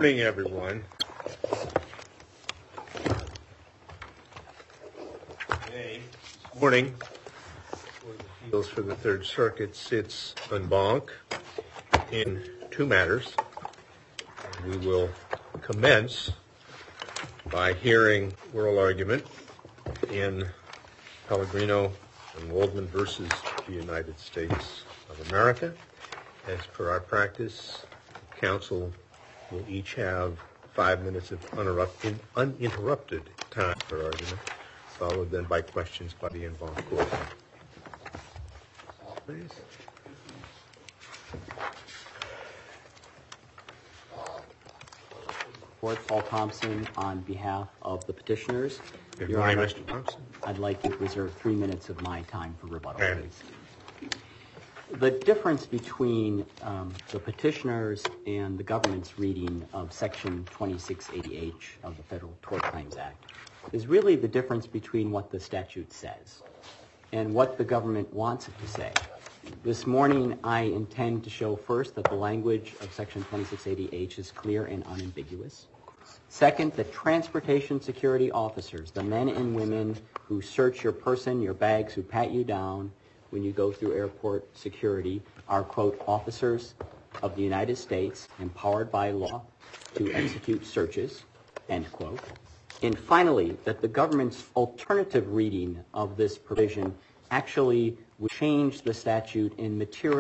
Morning, everyone. Today, this morning, Court of Appeals for the Third Circuit sits en banc in two matters. We will commence by hearing oral argument in Pellegrino and Waldman versus the United States of America. As per our practice, counsel will each have 5 minutes of uninterrupted time for argument, followed then by questions by the involved court. Please. Paul Thompson on behalf of the petitioners. Good morning, Mr. Thompson. I'd like to reserve 3 minutes of my time for rebuttal, please. The difference between the petitioners and the government's reading of Section 2680H of the Federal Tort Claims Act is really the difference between what the statute says and what the government wants it to say. This morning, I intend to show first that the language of Section 2680H is clear and unambiguous. Second, that transportation security officers, the men and women who search your person, your bags, who pat you down when you go through airport security, are, quote, officers of the United States empowered by law to execute searches, end quote. And finally, that the government's alternative reading of this provision actually would change the statute in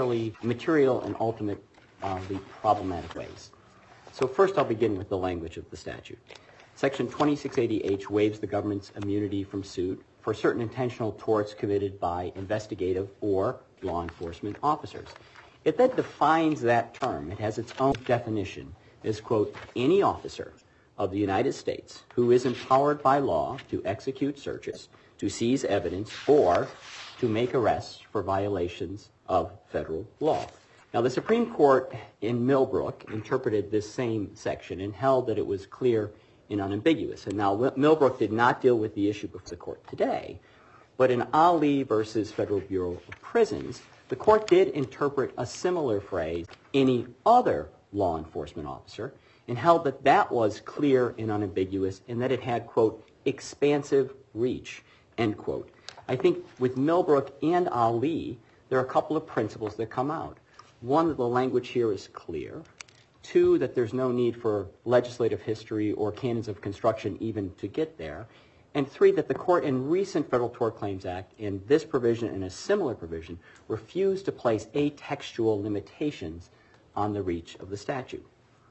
material and ultimately problematic ways. So first I'll begin with the language of the statute. Section 2680H waives the government's immunity from suit for certain intentional torts committed by investigative or law enforcement officers. It then defines that term. It has its own definition as, quote, any officer of the United States who is empowered by law to execute searches, to seize evidence, or to make arrests for violations of federal law. Now, the Supreme Court in Millbrook interpreted this same section and held that it was clear and unambiguous. And now, Millbrook did not deal with the issue before the court today, but in Ali versus Federal Bureau of Prisons, the court did interpret a similar phrase, any other law enforcement officer, and held that that was clear and unambiguous and that it had, quote, expansive reach, end quote. I think with Millbrook and Ali, there are a couple of principles that come out. One, that the language here is clear. Two, that there's no need for legislative history or canons of construction even to get there. And three, that the court in recent Federal Tort Claims Act, in this provision and a similar provision, refused to place atextual limitations on the reach of the statute.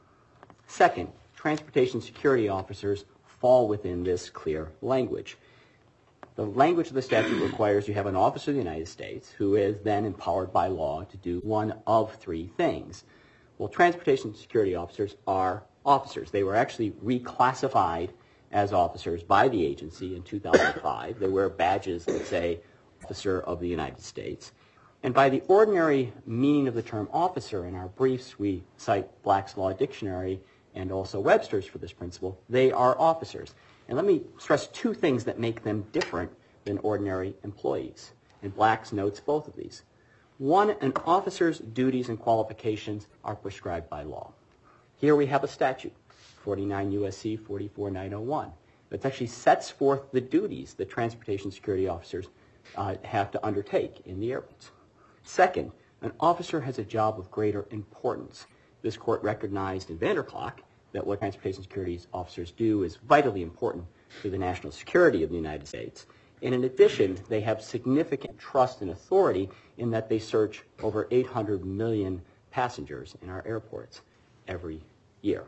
Second, transportation security officers fall within this clear language. The language of the statute requires you have an officer of the United States who is then empowered by law to do one of three things. Well, transportation security officers are officers. They were actually reclassified as officers by the agency in 2005. They wear badges that say Officer of the United States. And by the ordinary meaning of the term officer, in our briefs we cite Black's Law Dictionary and also Webster's for this principle, they are officers. And let me stress two things that make them different than ordinary employees. And Black's notes both of these. One, an officer's duties and qualifications are prescribed by law. Here we have a statute, 49 U.S.C. 44901, that actually sets forth the duties that transportation security officers have to undertake in the airports. Second, an officer has a job of greater importance. This court recognized in Vanderklok that what transportation security officers do is vitally important to the national security of the United States. And in addition, they have significant trust and authority in that they search over 800 million passengers in our airports every year.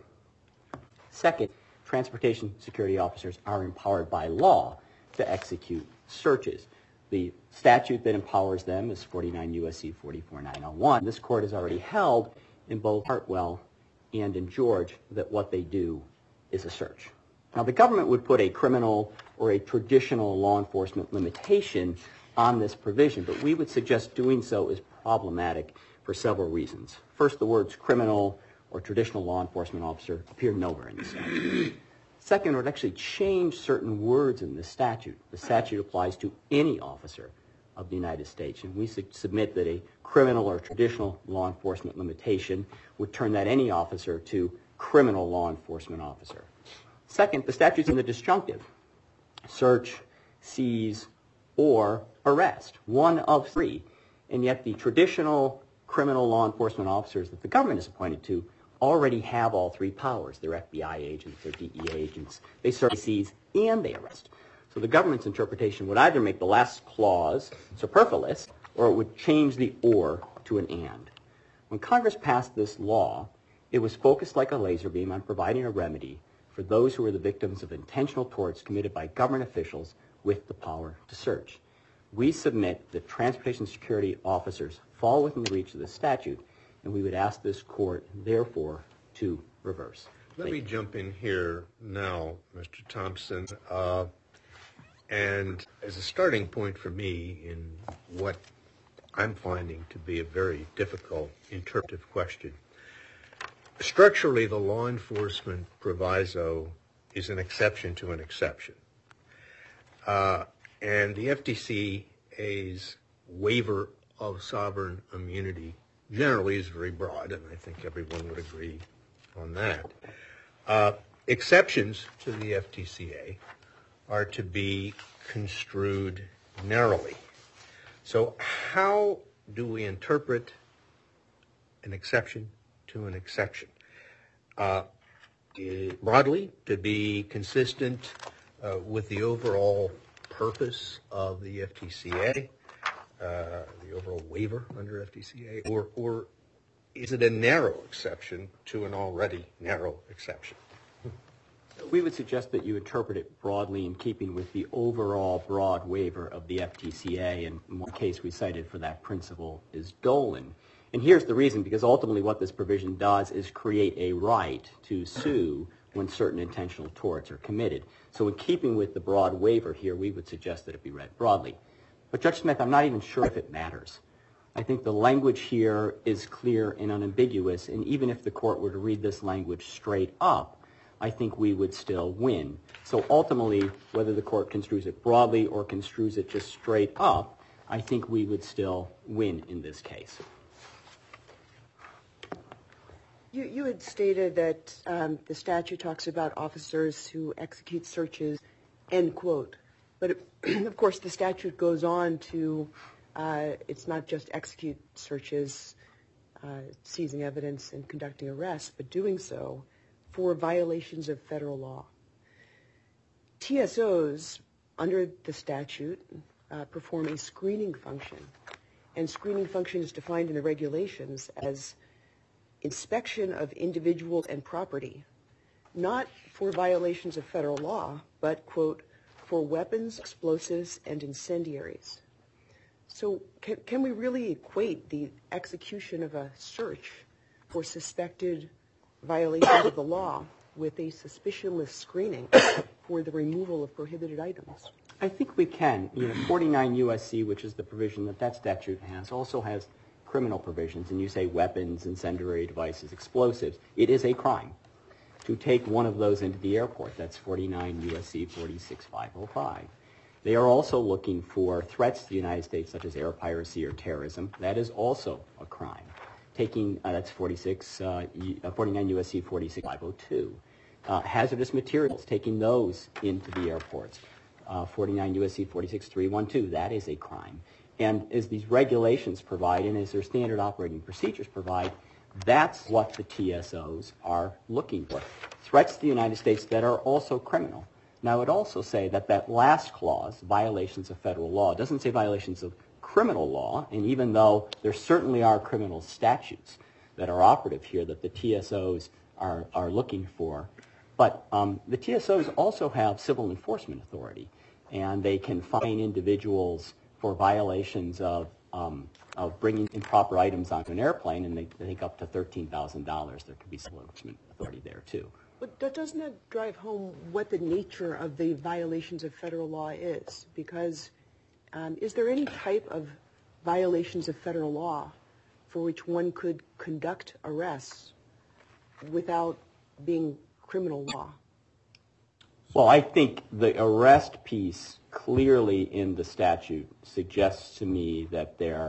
Second, transportation security officers are empowered by law to execute searches. The statute that empowers them is 49 U.S.C. 44901. This court has already held in both Hartwell and in George that what they do is a search. Now, the government would put a criminal or a traditional law enforcement limitation on this provision, but we would suggest doing so is problematic for several reasons. First, the words criminal or traditional law enforcement officer appear nowhere in the statute. Second, it would actually change certain words in the statute. The statute applies to any officer of the United States, and we submit that a criminal or traditional law enforcement limitation would turn that any officer to criminal law enforcement officer. Second, the statute's in the disjunctive. Search, seize, or arrest. One of three. And yet the traditional criminal law enforcement officers that the government is appointed to already have all three powers. They're FBI agents, they're DEA agents. They search, seize, and they arrest. So the government's interpretation would either make the last clause superfluous, or it would change the or to an and. When Congress passed this law, it was focused like a laser beam on providing a remedy for those who were the victims of intentional torts committed by government officials with the power to search. We submit that transportation security officers fall within the reach of the statute, and we would ask this court, therefore, to reverse. Let me jump in here now, Mr. Thompson. And as a starting point for me in what I'm finding to be a very difficult interpretive question, structurally the law enforcement proviso is an exception to an exception. And the FTCA's waiver of sovereign immunity generally is very broad, and I think everyone would agree on that. Exceptions to the FTCA are to be construed narrowly. So how do we interpret an exception to an exception? Broadly, to be consistent with the overall purpose of the FTCA, the overall waiver under FTCA, or is it a narrow exception to an already narrow exception? We would suggest that you interpret it broadly in keeping with the overall broad waiver of the FTCA, and one case we cited for that principle is Dolan. And here's the reason, because ultimately what this provision does is create a right to sue when certain intentional torts are committed. So in keeping with the broad waiver here, we would suggest that it be read broadly. But Judge Smith, I'm not even sure if it matters. I think the language here is clear and unambiguous, and even if the court were to read this language straight up, I think we would still win. So ultimately, whether the court construes it broadly or construes it just straight up, I think we would still win in this case. You had stated that the statute talks about officers who execute searches, end quote. But of course, the statute goes on to, it's not just execute searches, seizing evidence and conducting arrests, but doing so for violations of federal law. TSOs, under the statute, perform a screening function. And screening function is defined in the regulations as inspection of individuals and property, not for violations of federal law, but, quote, for weapons, explosives, and incendiaries. So can we really equate the execution of a search for suspected violations of the law with a suspicionless screening for the removal of prohibited items? I think we can. 49 U.S.C., which is the provision that statute has, also has criminal provisions, and you say weapons, incendiary devices, explosives. It is a crime to take one of those into the airport. That's 49 U.S.C. 46505. They are also looking for threats to the United States, such as air piracy or terrorism. That is also a crime. Taking, that's 49 U.S.C. 46502. Hazardous materials, taking those into the airports. 49 U.S.C. 46312, that is a crime. And as these regulations provide, and as their standard operating procedures provide, that's what the TSOs are looking for. Threats to the United States that are also criminal. Now, it would also say that last clause, violations of federal law, doesn't say violations of criminal law, and even though there certainly are criminal statutes that are operative here that the TSOs are looking for, but the TSOs also have civil enforcement authority, and they can fine individuals for violations of bringing improper items onto an airplane, and they think up to $13,000. There could be civil enforcement authority there, too. But doesn't that drive home what the nature of the violations of federal law is? Because is there any type of violations of federal law for which one could conduct arrests without being criminal law? Well, I think the arrest piece clearly in the statute suggests to me that they're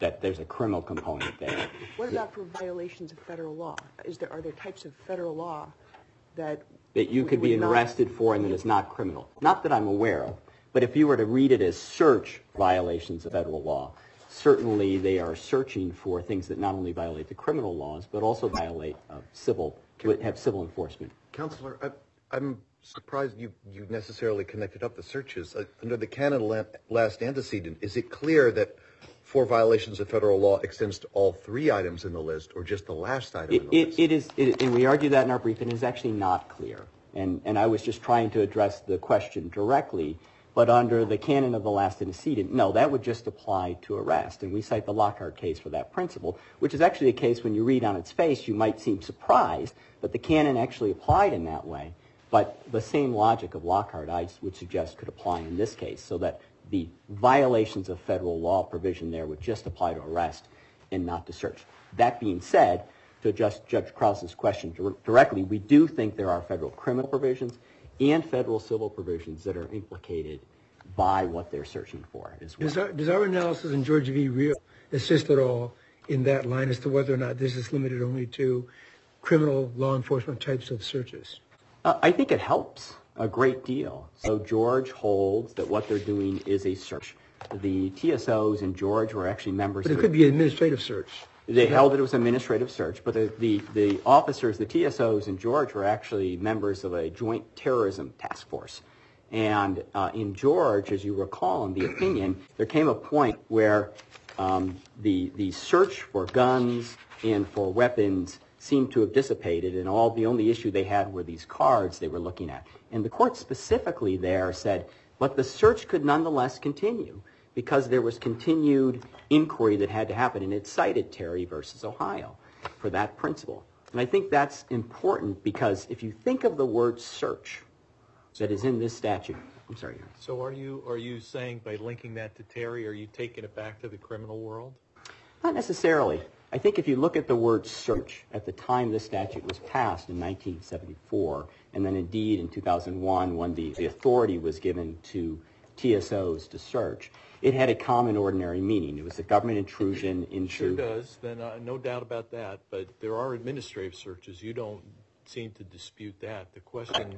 that there's a criminal component there. What about for violations of federal law? Are there types of federal law that you could be arrested for and that is not criminal? Not that I'm aware of, but if you were to read it as search violations of federal law, certainly they are searching for things that not only violate the criminal laws, but also violate have civil enforcement. Counselor, I'm surprised you necessarily connected up the searches. Under the canon last antecedent, is it clear that for violations of federal law extends to all three items in the list or just the last item in the list? It is, and we argue that in our brief, and it is actually not clear. And I was just trying to address the question directly, but under the canon of the last antecedent, no, that would just apply to arrest. And we cite the Lockhart case for that principle, which is actually a case when you read on its face, you might seem surprised, but the canon actually applied in that way. But the same logic of Lockhart, I would suggest, could apply in this case, so that the violations of federal law provision there would just apply to arrest and not to search. That being said, to address Judge Krause's question directly, we do think there are federal criminal provisions and federal civil provisions that are implicated by what they're searching for as well. Does our analysis in Georgia v. Real assist at all in that line as to whether or not this is limited only to criminal law enforcement types of searches? I think it helps a great deal. So George holds that what they're doing is a search. The TSOs in George were actually members But it could be an administrative search. They held that it was an administrative search, but the officers, the TSOs in George, were actually members of a joint terrorism task force. And in George, as you recall in the opinion, there came a point where the search for guns and for weapons seemed to have dissipated, and the only issue they had were these cards they were looking at. And the court specifically there said, but the search could nonetheless continue because there was continued inquiry that had to happen, and it cited Terry versus Ohio for that principle. And I think that's important because if you think of the word search that is in this statute, I'm sorry. So are you saying by linking that to Terry, are you taking it back to the criminal world? Not necessarily. I think if you look at the word search at the time this statute was passed in 1974, and then indeed in 2001 when the authority was given to TSOs to search, it had a common ordinary meaning. It was a government intrusion into... Sure does. Then no doubt about that. But there are administrative searches. You don't seem to dispute that. The question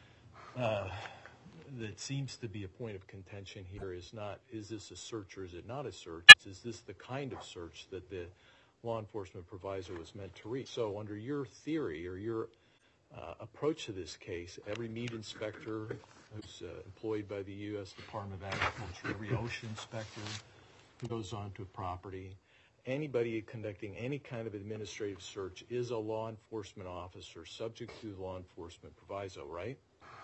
that seems to be a point of contention here is not, is this a search or is it not a search? Is this the kind of search that the law enforcement proviso was meant to reach? So under your theory or your approach to this case, every meat inspector who's employed by the U.S. Department of Agriculture, every OSHA inspector who goes onto a property, anybody conducting any kind of administrative search is a law enforcement officer subject to the law enforcement proviso, right?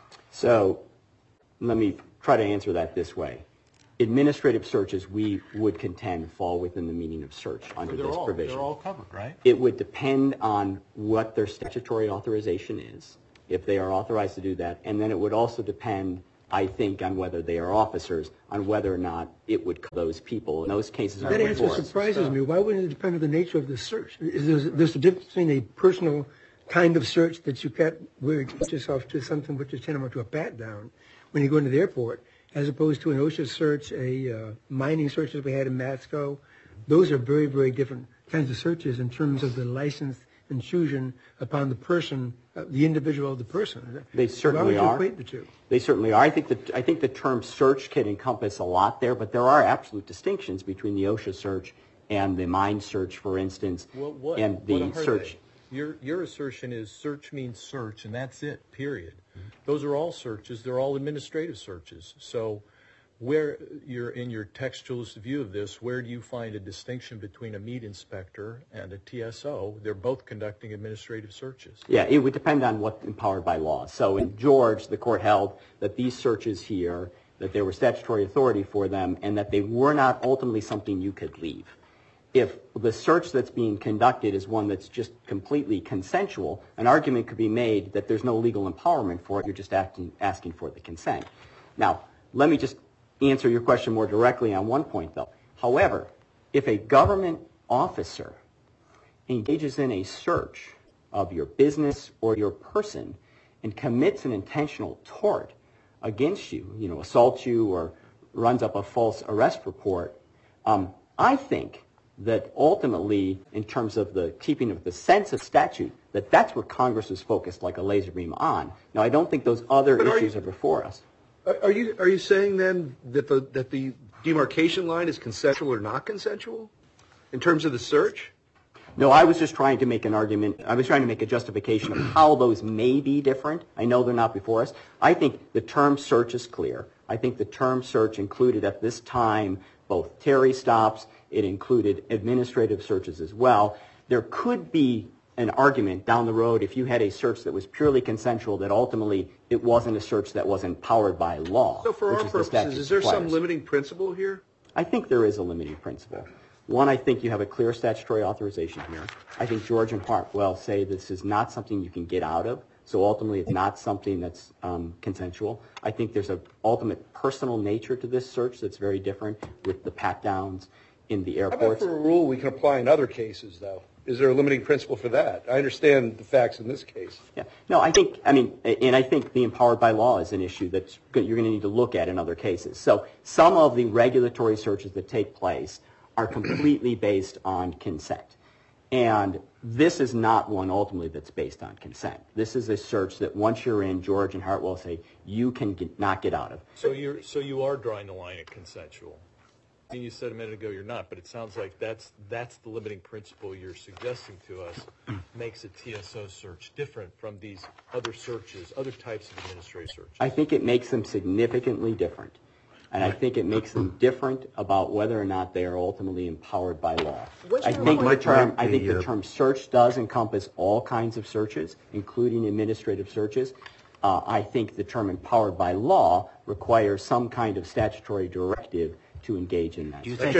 So let me try to answer that this way. Administrative searches, we would contend, fall within the meaning of search under this provision. They're all covered, right? It would depend on what their statutory authorization is, if they are authorized to do that, and then it would also depend, I think, on whether they are officers, on whether or not it would cover those people. In those cases, That answer surprises me. Why wouldn't it depend on the nature of the search? There's a difference between a personal kind of search that you get where you put yourself to something which is tantamount to a pat down when you go into the airport, as opposed to an OSHA search, a mining search that we had in Masco. Those are very, very different kinds of searches in terms of the license intrusion upon the person, the individual of the person. They certainly are. Why would you equate the two? They certainly are. I think the term search can encompass a lot there, but there are absolute distinctions between the OSHA search and the mine search, for instance, and the search. Your assertion is search means search, and that's it, period. Those are all searches. They're all administrative searches. So where you're in your textualist view of this, where do you find a distinction between a meat inspector and a TSO? They're both conducting administrative searches. Yeah, it would depend on what's empowered by law. So in George, the court held that these searches here, that there was statutory authority for them, and that they were not ultimately something you could leave. If the search that's being conducted is one that's just completely consensual, an argument could be made that there's no legal empowerment for it. You're just asking for the consent. Now, let me just answer your question more directly on one point, though. However, if a government officer engages in a search of your business or your person and commits an intentional tort against you, assaults you or runs up a false arrest report, I think that ultimately, in terms of the keeping of the sense of statute, that's what Congress is focused like a laser beam on. Now, I don't think those other issues are before us. Are you saying then that the demarcation line is consensual or not consensual in terms of the search? No, I was just trying to make an argument. I was trying to make a justification of how those may be different. I know they're not before us. I think the term search is clear. I think the term search included at this time both Terry stops. It included administrative searches as well. There could be an argument down the road if you had a search that was purely consensual that ultimately it wasn't a search that was empowered by law. So for our purposes, is there some limiting principle here? I think there is a limiting principle. One, I think you have a clear statutory authorization here. I think George and Hartwell say this is not something you can get out of, so ultimately it's not something that's consensual. I think there's an ultimate personal nature to this search that's very different with the pat-downs in the airports. How about for a rule we can apply in other cases, though? Is there a limiting principle for that? I understand the facts in this case. Yeah. No, I think the empowered by law is an issue that you're going to need to look at in other cases. So some of the regulatory searches that take place are completely based on consent. And this is not one ultimately that's based on consent. This is a search that once you're in, George and Hartwell say, you can not get out of. So you are drawing the line at consensual. I mean, you said a minute ago you're not, but it sounds like that's the limiting principle you're suggesting to us makes a TSO search different from these other searches, other types of administrative searches. I think it makes them significantly different. And I think it makes them different about whether or not they are ultimately empowered by law. I think the term search does encompass all kinds of searches, including administrative searches. I think the term empowered by law requires some kind of statutory directive to engage in that. Let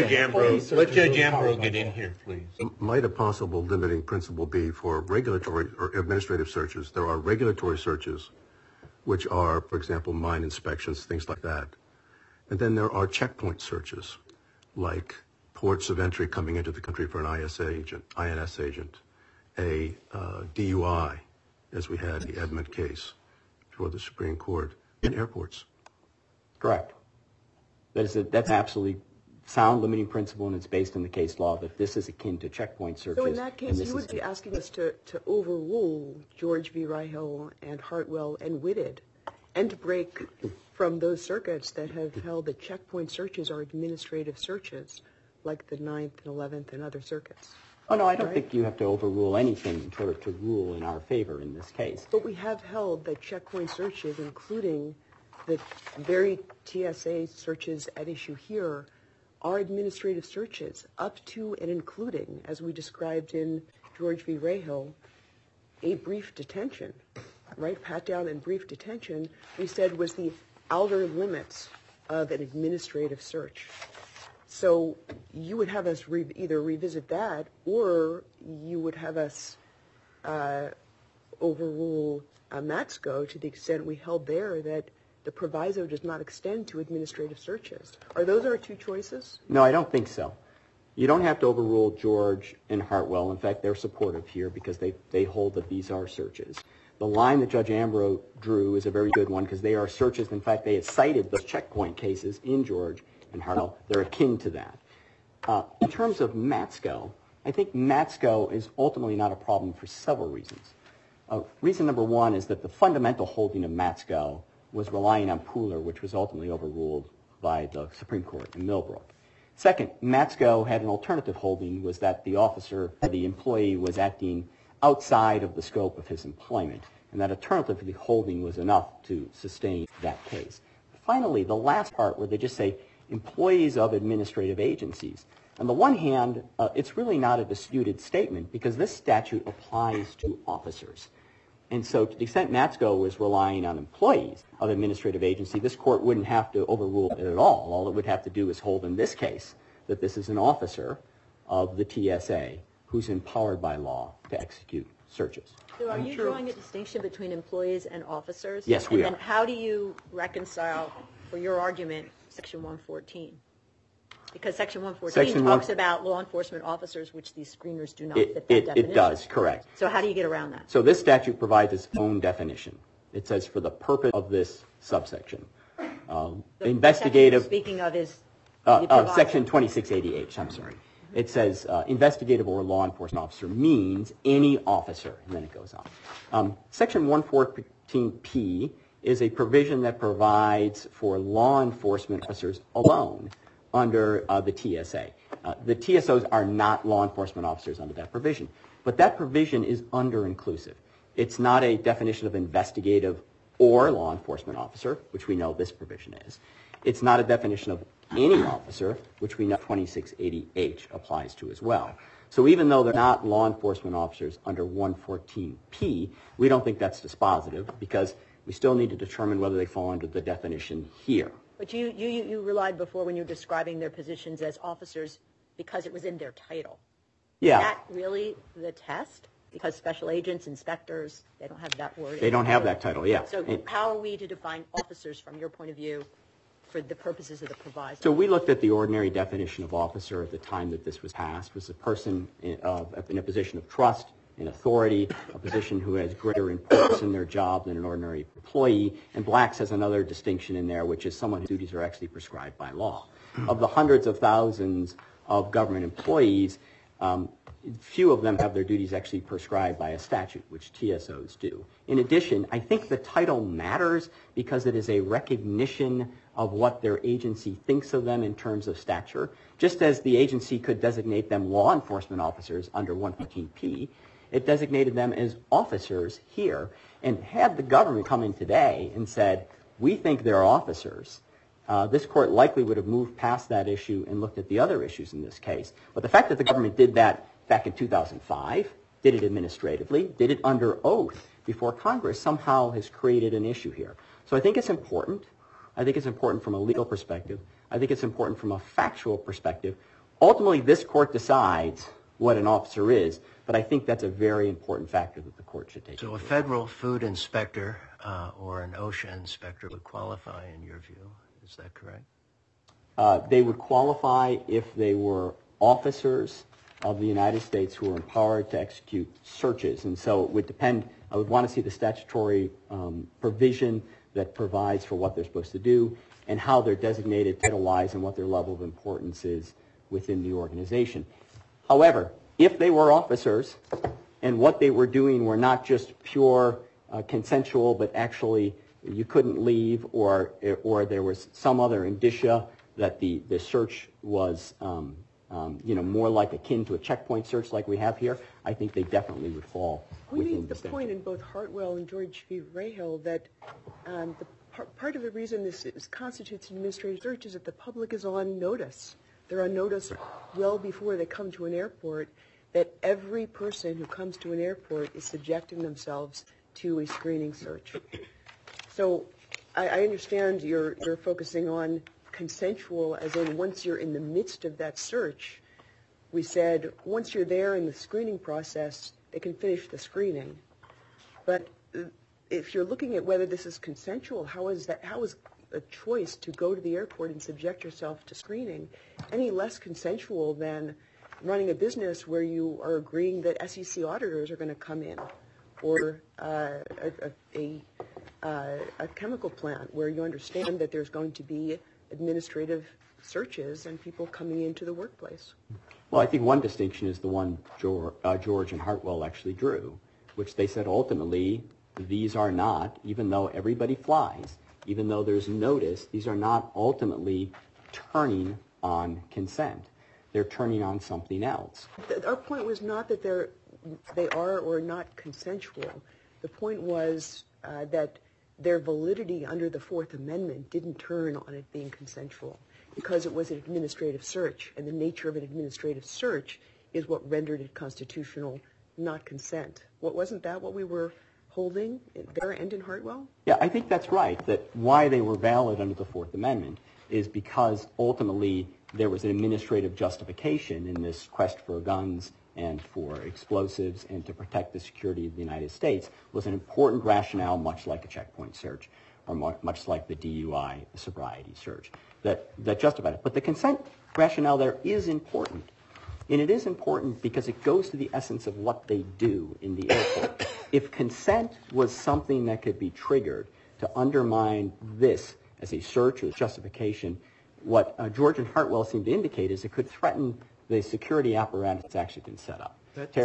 Judge Ambrose get in here, please. Might a possible limiting principle be for regulatory or administrative searches? There are regulatory searches, which are, for example, mine inspections, things like that. And then there are checkpoint searches, like ports of entry coming into the country for an INS agent, a DUI, as we had the Edmund case before the Supreme Court, in airports. Correct. That's an absolutely sound limiting principle, and it's based in the case law that this is akin to checkpoint searches. So in that case, you would be asking us to overrule George v. Reichel and Hartwell and Whitted, and to break from those circuits that have held that checkpoint searches are administrative searches, like the 9th and 11th and other circuits. Oh, no, I don't think you have to overrule anything in order to rule in our favor in this case. But we have held that checkpoint searches, including the very TSA searches at issue here, are administrative searches, up to and including, as we described in George v. Reichel, a brief detention, right? Pat down and brief detention, we said was the outer limits of an administrative search. So you would have us either revisit that, or you would have us overrule Matsko to the extent we held there that the proviso does not extend to administrative searches. Are those our two choices? No, I don't think so. You don't have to overrule George and Hartwell. In fact, they're supportive here because they hold that these are searches. The line that Judge Ambrose drew is a very good one because they are searches. In fact, they had cited those checkpoint cases in George and Hartwell. They're akin to that. In terms of Matsko, I think Matsko is ultimately not a problem for several reasons. Reason number one is that the fundamental holding of Matsko was relying on Pooler, which was ultimately overruled by the Supreme Court in Millbrook. Second, Matsko had an alternative holding, was that the employee was acting outside of the scope of his employment, and that alternative holding was enough to sustain that case. Finally, the last part where they just say employees of administrative agencies. On the one hand, it's really not a disputed statement because this statute applies to officers. And so to the extent Matsko was relying on employees of administrative agency, this court wouldn't have to overrule it at all. All it would have to do is hold in this case that this is an officer of the TSA who's empowered by law to execute searches. So are you drawing a distinction between employees and officers? Yes, we are. And then how do you reconcile, for your argument, Section 114? Because Section 114 talks about law enforcement officers, which these screeners do not fit that definition. It does, correct. So how do you get around that? So this statute provides its own definition. It says for the purpose of this subsection. The Investigative. section speaking of is Section 2680H, I'm sorry. It says investigative or law enforcement officer means any officer, and then it goes on. Section 114P is a provision that provides for law enforcement officers alone under the TSA. The TSOs are not law enforcement officers under that provision, but that provision is under-inclusive. It's not a definition of investigative or law enforcement officer, which we know this provision is. It's not a definition of any officer, which we know 2680H applies to as well. So even though they're not law enforcement officers under 114P, we don't think that's dispositive because we still need to determine whether they fall under the definition here. But you relied before when you were describing their positions as officers because it was in their title. Yeah. Is that really the test? Because special agents, inspectors, they don't have that word. They don't have that title, yeah. So how are we to define officers from your point of view for the purposes of the proviso? So we looked at the ordinary definition of officer at the time that this was passed, was a person in a position of trust and authority, a position who has greater importance in their job than an ordinary employee, and Blacks has another distinction in there, which is someone whose duties are actually prescribed by law. Of the hundreds of thousands of government employees, few of them have their duties actually prescribed by a statute, which TSOs do. In addition, I think the title matters because it is a recognition of what their agency thinks of them in terms of stature. Just as the agency could designate them law enforcement officers under 115P, it designated them as officers here. And had the government come in today and said, we think they're officers, this court likely would have moved past that issue and looked at the other issues in this case. But the fact that the government did that back in 2005, did it administratively, did it under oath before Congress, somehow has created an issue here. So I think it's important. I think it's important from a legal perspective. I think it's important from a factual perspective. Ultimately, this court decides what an officer is, but I think that's a very important factor that the court should take into account. So a federal food inspector or an OSHA inspector would qualify in your view. Is that correct? They would qualify if they were officers of the United States who are empowered to execute searches. And so it would depend. I would want to see the statutory provision that provides for what they're supposed to do and how they're designated title-wise and what their level of importance is within the organization. However, if they were officers and what they were doing were not just pure consensual, but actually you couldn't leave or there was some other indicia that the search was more like akin to a checkpoint search like we have here, I think they definitely would fall within the statute. We made the point in both Hartwell and George v. Rahill that part of the reason this constitutes an administrative search is that the public is on notice. They're on notice well before they come to an airport that every person who comes to an airport is subjecting themselves to a screening search. So I understand you're focusing on consensual, as in once you're in the midst of that search, we said once you're there in the screening process, they can finish the screening. But if you're looking at whether this is consensual, how is a choice to go to the airport and subject yourself to screening any less consensual than running a business where you are agreeing that SEC auditors are going to come in, or a chemical plant where you understand that there's going to be administrative searches and people coming into the workplace? Well, I think one distinction is the one George and Hartwell actually drew, which they said ultimately these are not, even though everybody flies, even though there's notice, these are not ultimately turning on consent. They're turning on something else. Our point was not that they are or not consensual. The point was that their validity under the Fourth Amendment didn't turn on it being consensual because it was an administrative search, and the nature of an administrative search is what rendered it constitutional, not consent. Wasn't that what we were holding there and in Hartwell? Yeah, I think that's right, that why they were valid under the Fourth Amendment is because ultimately there was an administrative justification in this quest for guns and for explosives and to protect the security of the United States was an important rationale, much like a checkpoint search or much like the DUI sobriety search that justified it. But the consent rationale there is important. And it is important because it goes to the essence of what they do in the airport. If consent was something that could be triggered to undermine this as a search or justification, what George and Hartwell seem to indicate is it could threaten the security apparatus that's actually been set up.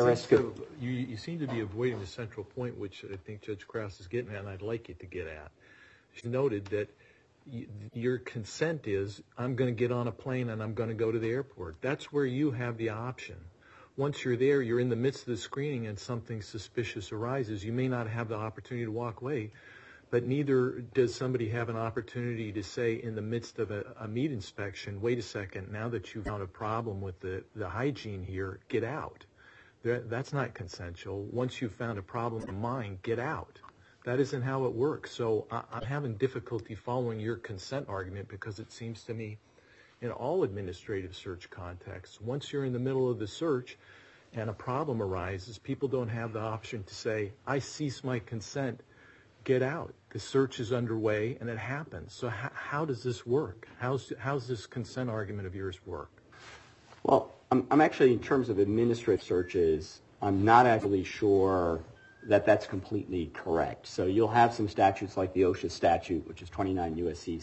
You seem to be avoiding the central point, which I think Judge Krause is getting at, and I'd like you to get at. She noted that your consent is, I'm going to get on a plane and I'm going to go to the airport. That's where you have the option. Once you're there, you're in the midst of the screening and something suspicious arises. You may not have the opportunity to walk away, but neither does somebody have an opportunity to say in the midst of a meat inspection, wait a second, now that you've found a problem with the hygiene here, get out. That's not consensual. Once you've found a problem of mine, get out. That isn't how it works. So I'm having difficulty following your consent argument because it seems to me in all administrative search contexts, once you're in the middle of the search and a problem arises, people don't have the option to say, I cease my consent, get out. The search is underway and it happens. So how does this work? How's this consent argument of yours work? Well, I'm actually, in terms of administrative searches, I'm not actually sure that that's completely correct. So you'll have some statutes like the OSHA statute, which is 29 U.S.C.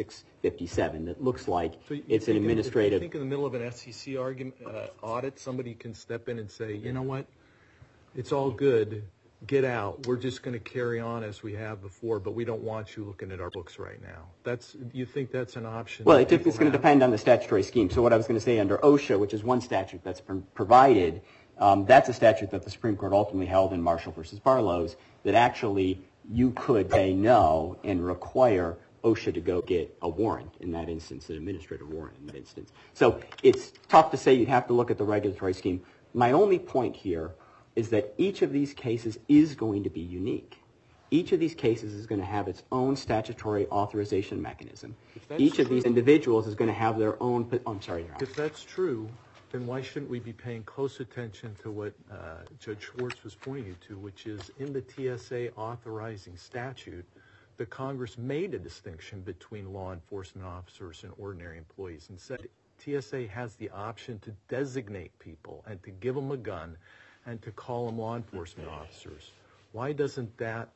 657, that looks like it's an administrative. I think in the middle of an SEC audit, somebody can step in and say, you know what, it's all good, get out. We're just going to carry on as we have before, but we don't want you looking at our books right now. You think that's an option? Well, it's going to depend on the statutory scheme. So what I was going to say, under OSHA, which is one statute that's provided, that's a statute that the Supreme Court ultimately held in Marshall versus Barlow's, that actually you could say no and require OSHA to go get a warrant in that instance, an administrative warrant in that instance. So it's tough to say. You'd have to look at the regulatory scheme. My only point here is that each of these cases is going to be unique. Each of these cases is going to have its own statutory authorization mechanism. Each of these individuals is going to have their own. I'm sorry, Your Honor. If that's true, then why shouldn't we be paying close attention to what Judge Schwartz was pointing you to, which is in the TSA authorizing statute, the Congress made a distinction between law enforcement officers and ordinary employees and said TSA has the option to designate people and to give them a gun and to call them law enforcement officers. Why doesn't that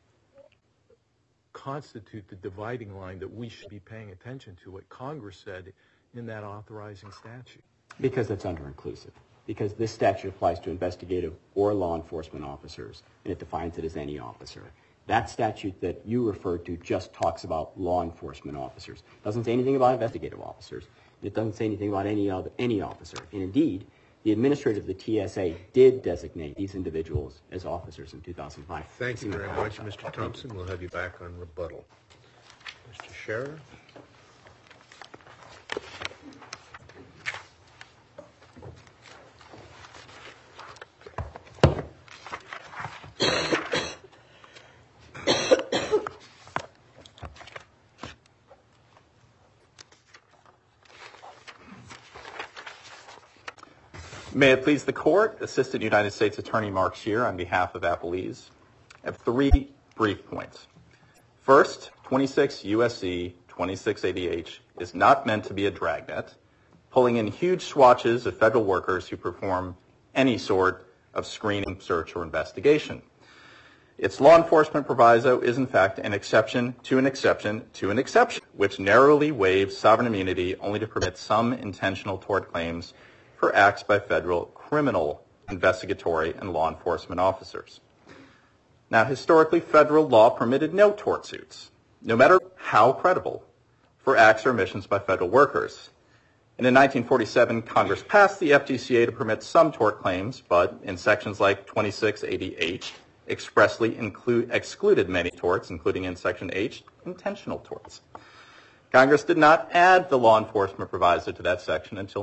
constitute the dividing line that we should be paying attention to, what Congress said in that authorizing statute? Because it's under-inclusive. Because this statute applies to investigative or law enforcement officers, and it defines it as any officer. That statute that you referred to just talks about law enforcement officers. It doesn't say anything about investigative officers. It doesn't say anything about any officer. And indeed, the administrator of the TSA did designate these individuals as officers in 2005. Thank you very much, Mr. Thompson. We'll have you back on rebuttal. Mr. Scherer? May it please the Court, Assistant United States Attorney Mark Scheer on behalf of Appellees. I have 3 brief points. First, 26 U.S.C. 2680H is not meant to be a dragnet, pulling in huge swatches of federal workers who perform any sort of screening, search, or investigation. Its law enforcement proviso is, in fact, an exception to an exception to an exception, which narrowly waives sovereign immunity only to permit some intentional tort claims for acts by federal criminal investigatory and law enforcement officers. Now, historically, federal law permitted no tort suits, no matter how credible, for acts or omissions by federal workers. And in 1947, Congress passed the FTCA to permit some tort claims, but in sections like 2680H, expressly excluded many torts, including in Section H, intentional torts. Congress did not add the law enforcement proviso to that section until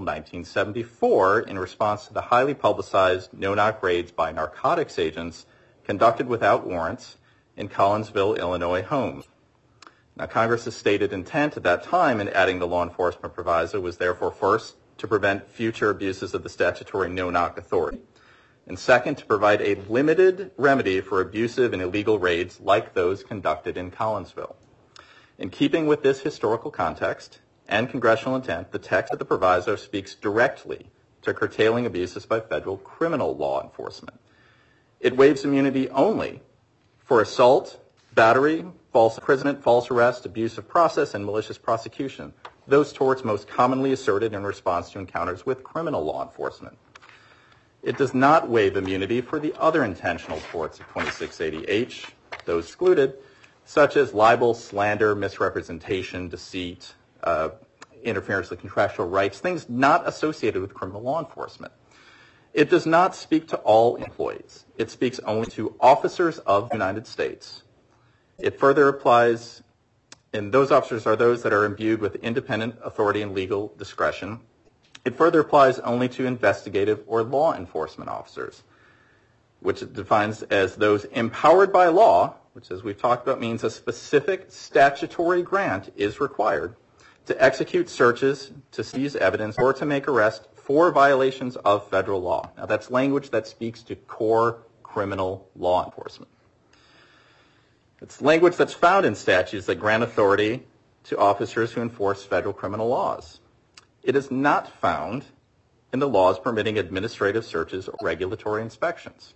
1974 in response to the highly publicized no-knock raids by narcotics agents conducted without warrants in Collinsville, Illinois homes. Now, Congress's stated intent at that time in adding the law enforcement proviso was therefore first to prevent future abuses of the statutory no-knock authority, and second, to provide a limited remedy for abusive and illegal raids like those conducted in Collinsville. In keeping with this historical context and congressional intent, the text of the proviso speaks directly to curtailing abuses by federal criminal law enforcement. It waives immunity only for assault, battery, false imprisonment, false arrest, abuse of process, and malicious prosecution, those torts most commonly asserted in response to encounters with criminal law enforcement. It does not waive immunity for the other intentional torts of 2680H, those excluded, such as libel, slander, misrepresentation, deceit, interference with contractual rights, things not associated with criminal law enforcement. It does not speak to all employees. It speaks only to officers of the United States. It further applies, and those officers are those that are imbued with independent authority and legal discretion. It further applies only to investigative or law enforcement officers, which it defines as those empowered by law, which, as we've talked about, means a specific statutory grant is required to execute searches, to seize evidence, or to make arrests for violations of federal law. Now, that's language that speaks to core criminal law enforcement. It's language that's found in statutes that grant authority to officers who enforce federal criminal laws. It is not found in the laws permitting administrative searches or regulatory inspections.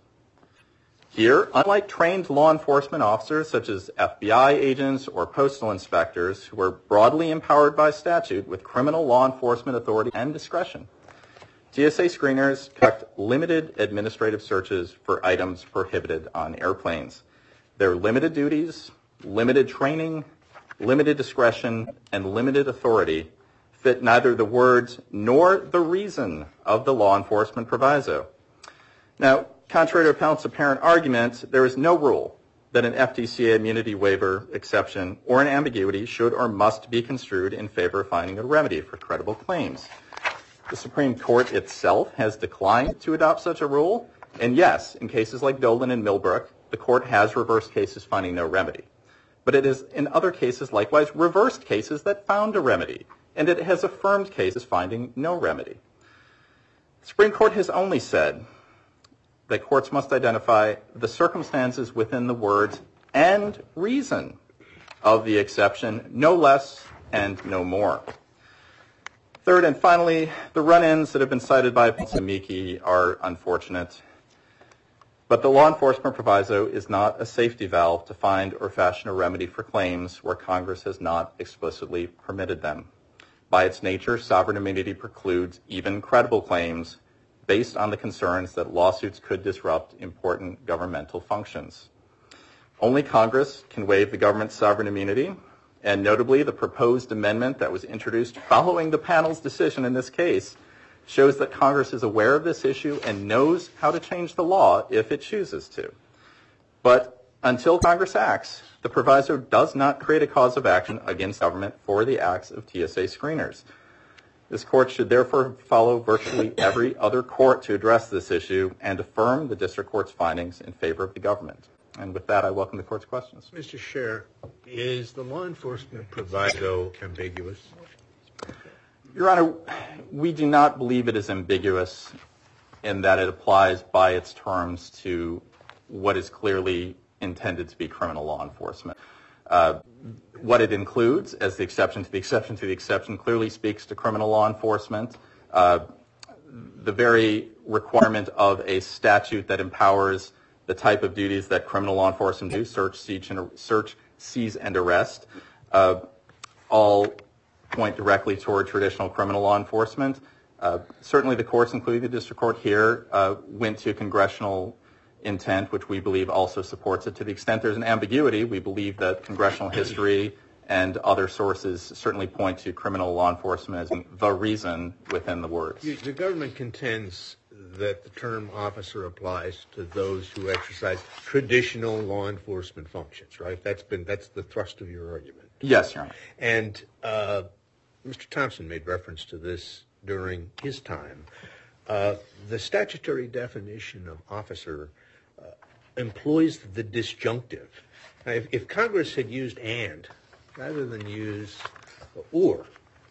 Here, unlike trained law enforcement officers such as FBI agents or postal inspectors who are broadly empowered by statute with criminal law enforcement authority and discretion, TSA screeners conduct limited administrative searches for items prohibited on airplanes. Their limited duties, limited training, limited discretion, and limited authority fit neither the words nor the reason of the law enforcement proviso. Now, contrary to appellant's apparent argument, there is no rule that an FTCA immunity waiver exception or an ambiguity should or must be construed in favor of finding a remedy for credible claims. The Supreme Court itself has declined to adopt such a rule, and yes, in cases like Dolan and Millbrook, the court has reversed cases finding no remedy. But it has, in other cases, likewise reversed cases that found a remedy, and it has affirmed cases finding no remedy. The Supreme Court has only said that courts must identify the circumstances within the words and reason of the exception, no less and no more. Third and finally, the run-ins that have been cited by Miki are unfortunate, but the law enforcement proviso is not a safety valve to find or fashion a remedy for claims where Congress has not explicitly permitted them. By its nature, sovereign immunity precludes even credible claims based on the concerns that lawsuits could disrupt important governmental functions. Only Congress can waive the government's sovereign immunity, and notably the proposed amendment that was introduced following the panel's decision in this case shows that Congress is aware of this issue and knows how to change the law if it chooses to. But until Congress acts, the proviso does not create a cause of action against government for the acts of TSA screeners. This court should therefore follow virtually every other court to address this issue and affirm the district court's findings in favor of the government. And with that, I welcome the court's questions. Mr. Scher, is the law enforcement proviso ambiguous? Your Honor, we do not believe it is ambiguous in that it applies by its terms to what is clearly intended to be criminal law enforcement. What it includes, as the exception to the exception to the exception, clearly speaks to criminal law enforcement. The very requirement of a statute that empowers the type of duties that criminal law enforcement do, search, seize, and arrest, all point directly toward traditional criminal law enforcement. Certainly the courts, including the district court here, went to congressional intent, which we believe also supports it. To the extent there's an ambiguity, we believe that congressional history and other sources certainly point to criminal law enforcement as the reason within the words. The government contends that the term officer applies to those who exercise traditional law enforcement functions, right? That's the thrust of your argument. Yes, Your Honor. And Mr. Thompson made reference to this during his time. The statutory definition of officer employs the disjunctive. Now, if Congress had used and rather than use or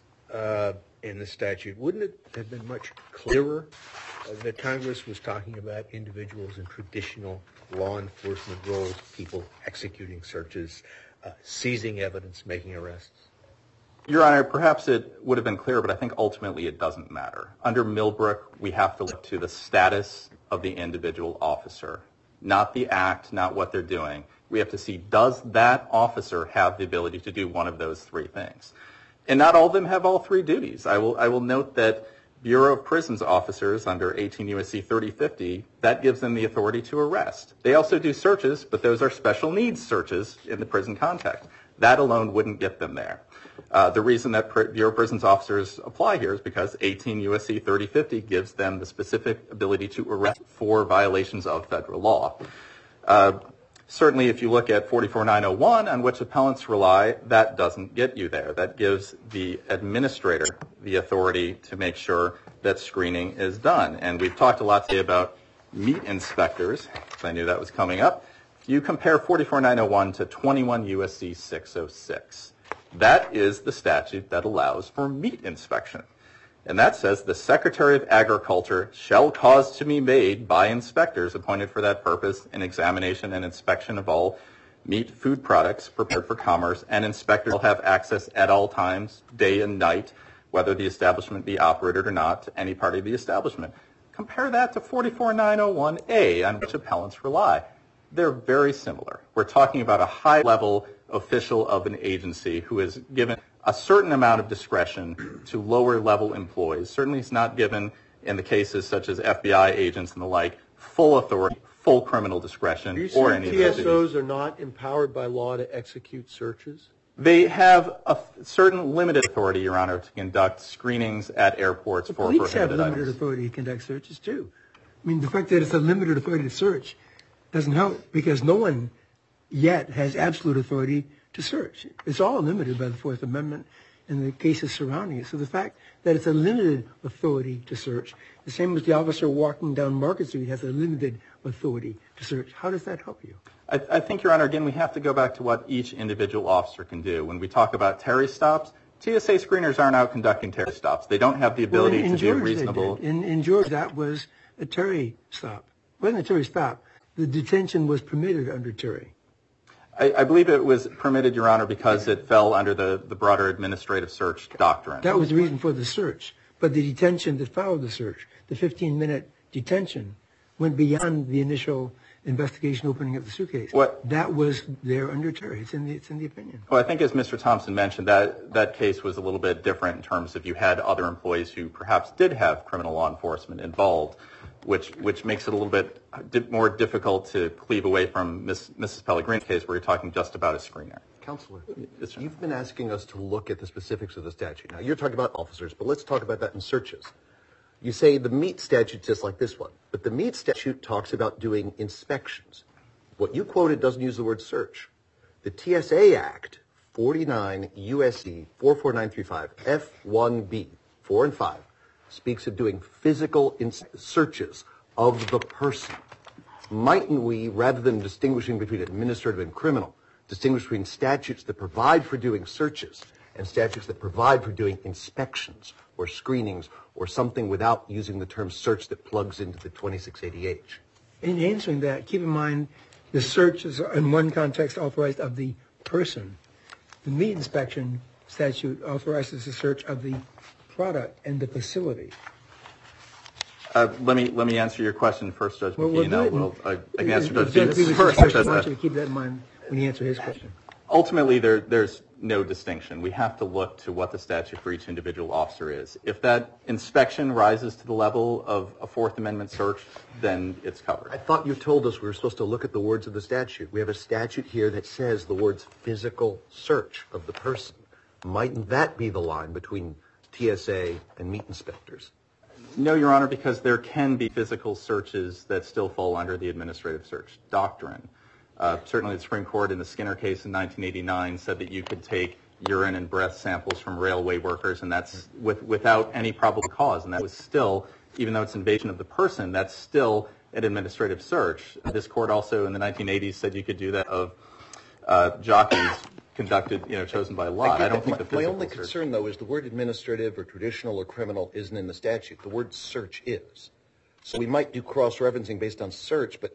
in the statute, wouldn't it have been much clearer that Congress was talking about individuals in traditional law enforcement roles, people executing searches, seizing evidence, making arrests? Your Honor, perhaps it would have been clear, but I think ultimately it doesn't matter. Under Millbrook, we have to look to the status of the individual officer, not the act, not what they're doing. We have to see, does that officer have the ability to do one of those three things? And not all of them have all three duties. I will note that Bureau of Prisons officers under 18 U.S.C. 3050, that gives them the authority to arrest. They also do searches, but those are special needs searches in the prison context. That alone wouldn't get them there. The reason that Bureau of Prisons officers apply here is because 18 U.S.C. 3050 gives them the specific ability to arrest for violations of federal law. Certainly, if you look at 44901, on which appellants rely, that doesn't get you there. That gives the administrator the authority to make sure that screening is done. And we've talked a lot today about meat inspectors, because I knew that was coming up. You compare 44901 to 21 U.S.C. 606. That is the statute that allows for meat inspection. And that says the Secretary of Agriculture shall cause to be made by inspectors appointed for that purpose an examination and inspection of all meat food products prepared for commerce, and inspectors will have access at all times, day and night, whether the establishment be operated or not, to any part of the establishment. Compare that to 44901A, on which appellants rely. They're very similar. We're talking about a high-level official of an agency who is given a certain amount of discretion to lower-level employees. Certainly it's not given, in the cases such as FBI agents and the like, full authority, full criminal discretion. Are you or saying any TSOs are not empowered by law to execute searches? They have a certain limited authority, Your Honor, to conduct screenings at airports for prohibited items. Police have limited authority to conduct searches, too. I mean, the fact that it's a limited authority to search doesn't help, because no one yet has absolute authority to search. It's all limited by the Fourth Amendment and the cases surrounding it. So the fact that it's a limited authority to search, the same as the officer walking down Market Street has a limited authority to search. How does that help you? I think, Your Honor, again, we have to go back to what each individual officer can do. When we talk about Terry stops, TSA screeners aren't out conducting Terry stops. They don't have the ability to be reasonable. In Georgia, that was a Terry stop. It wasn't a Terry stop. The detention was permitted under Terry. I believe it was permitted, Your Honor, because it fell under the broader administrative search doctrine. That was the reason for the search. But the detention that followed the search, the 15-minute detention, went beyond the initial investigation opening of the suitcase. That was there under Terry. It's in the opinion. Well, I think as Mr. Thompson mentioned, that case was a little bit different in terms of you had other employees who perhaps did have criminal law enforcement involved, which makes it a little bit more difficult to cleave away from Mrs. Pellegrini's case where you're talking just about a screener. Counselor, you've been asking us to look at the specifics of the statute. Now, you're talking about officers, but let's talk about that in searches. You say the meat statute just like this one, but the meat statute talks about doing inspections. What you quoted doesn't use the word search. The TSA Act, 49 U.S.C. 44935, F1B, 4 and 5, speaks of doing physical searches of the person. Mightn't we, rather than distinguishing between administrative and criminal, distinguish between statutes that provide for doing searches and statutes that provide for doing inspections or screenings or something without using the term search that plugs into the 2680H? In answering that, keep in mind the search is in one context authorized of the person. The meat inspection statute authorizes the search of the product and the facility. Let me answer your question first, Judge McKee. I can answer Judge Davis Davis first. first. I want you to keep that in mind when you answer his question. Ultimately, there's no distinction. We have to look to what the statute for each individual officer is. If that inspection rises to the level of a Fourth Amendment search, then it's covered. I thought you told us we were supposed to look at the words of the statute. We have a statute here that says the words physical search of the person. Mightn't that be the line between TSA and meat inspectors? No, Your Honor, because there can be physical searches that still fall under the administrative search doctrine. Certainly the Supreme Court in the Skinner case in 1989 said that you could take urine and breath samples from railway workers, and that's without any probable cause. And that was still, even though it's invasion of the person, that's still an administrative search. This court also in the 1980s said you could do that of jockeys conducted, chosen by lot. I don't think the physical My only concern, though, is the word administrative or traditional or criminal isn't in the statute. The word search is. So we might do cross-referencing based on search, but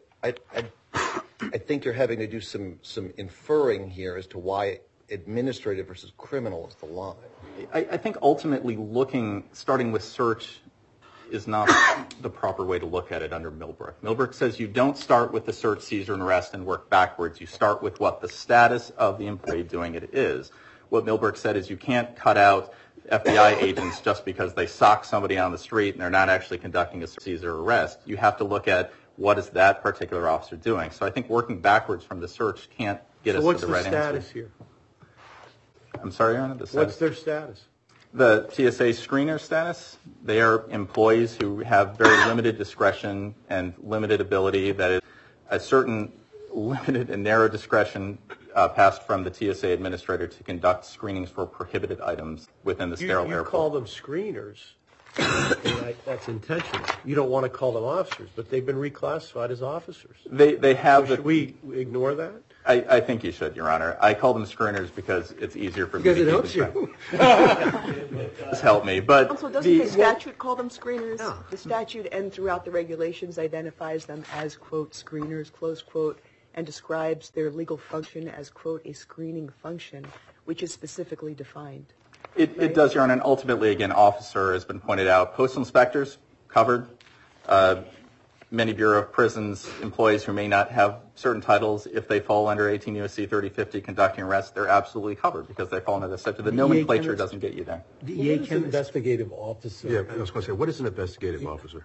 I think you're having to do some inferring here as to why administrative versus criminal is the line. I think ultimately starting with search is not the proper way to look at it under Millbrook. Millbrook says you don't start with the search, seizure, and arrest and work backwards. You start with what the status of the employee doing it is. what Milberg said is you can't cut out FBI agents just because they sock somebody on the street and they're not actually conducting a seizure or arrest. You have to look at what is that particular officer doing. So I think working backwards from the search can't get us to the right answer. So what's the status here? I'm sorry, Your Honor? What's their status? The TSA screener status, they are employees who have very limited discretion and limited ability. That is a certain limited and narrow discretion passed from the TSA administrator to conduct screenings for prohibited items within the sterile airport. You call them screeners, and that's intentional. You don't want to call them officers, but they've been reclassified as officers. They have. Should we ignore that? I think you should, Your Honor. I call them screeners because it's easier for me to keep because it helps you. It does help me, but Also, doesn't the statute call them screeners? No. The statute and throughout the regulations identifies them as, quote, screeners, close quote, and describes their legal function as, quote, a screening function, which is specifically defined. It does, Your Honor, and ultimately, again, officer has been pointed out. Postal inspectors, covered. Many Bureau of Prisons employees who may not have certain titles, if they fall under 18 U.S.C. 3050 conducting arrests, they're absolutely covered because they fall under the statute. The nomenclature doesn't get you there. What is an investigative officer? Yeah, I was going to say, what is an investigative officer?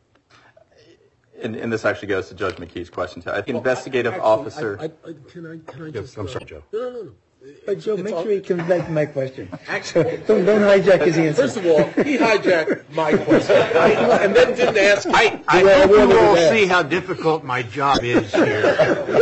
And this actually goes to Judge McKee's question, too. I think investigative officer... Can I just... I'm sorry, Joe. No. But Joe, make sure he comes back to my question. Actually, don't hijack his answer. First of all, he hijacked my question and then didn't ask. I hope you all see how difficult my job is here.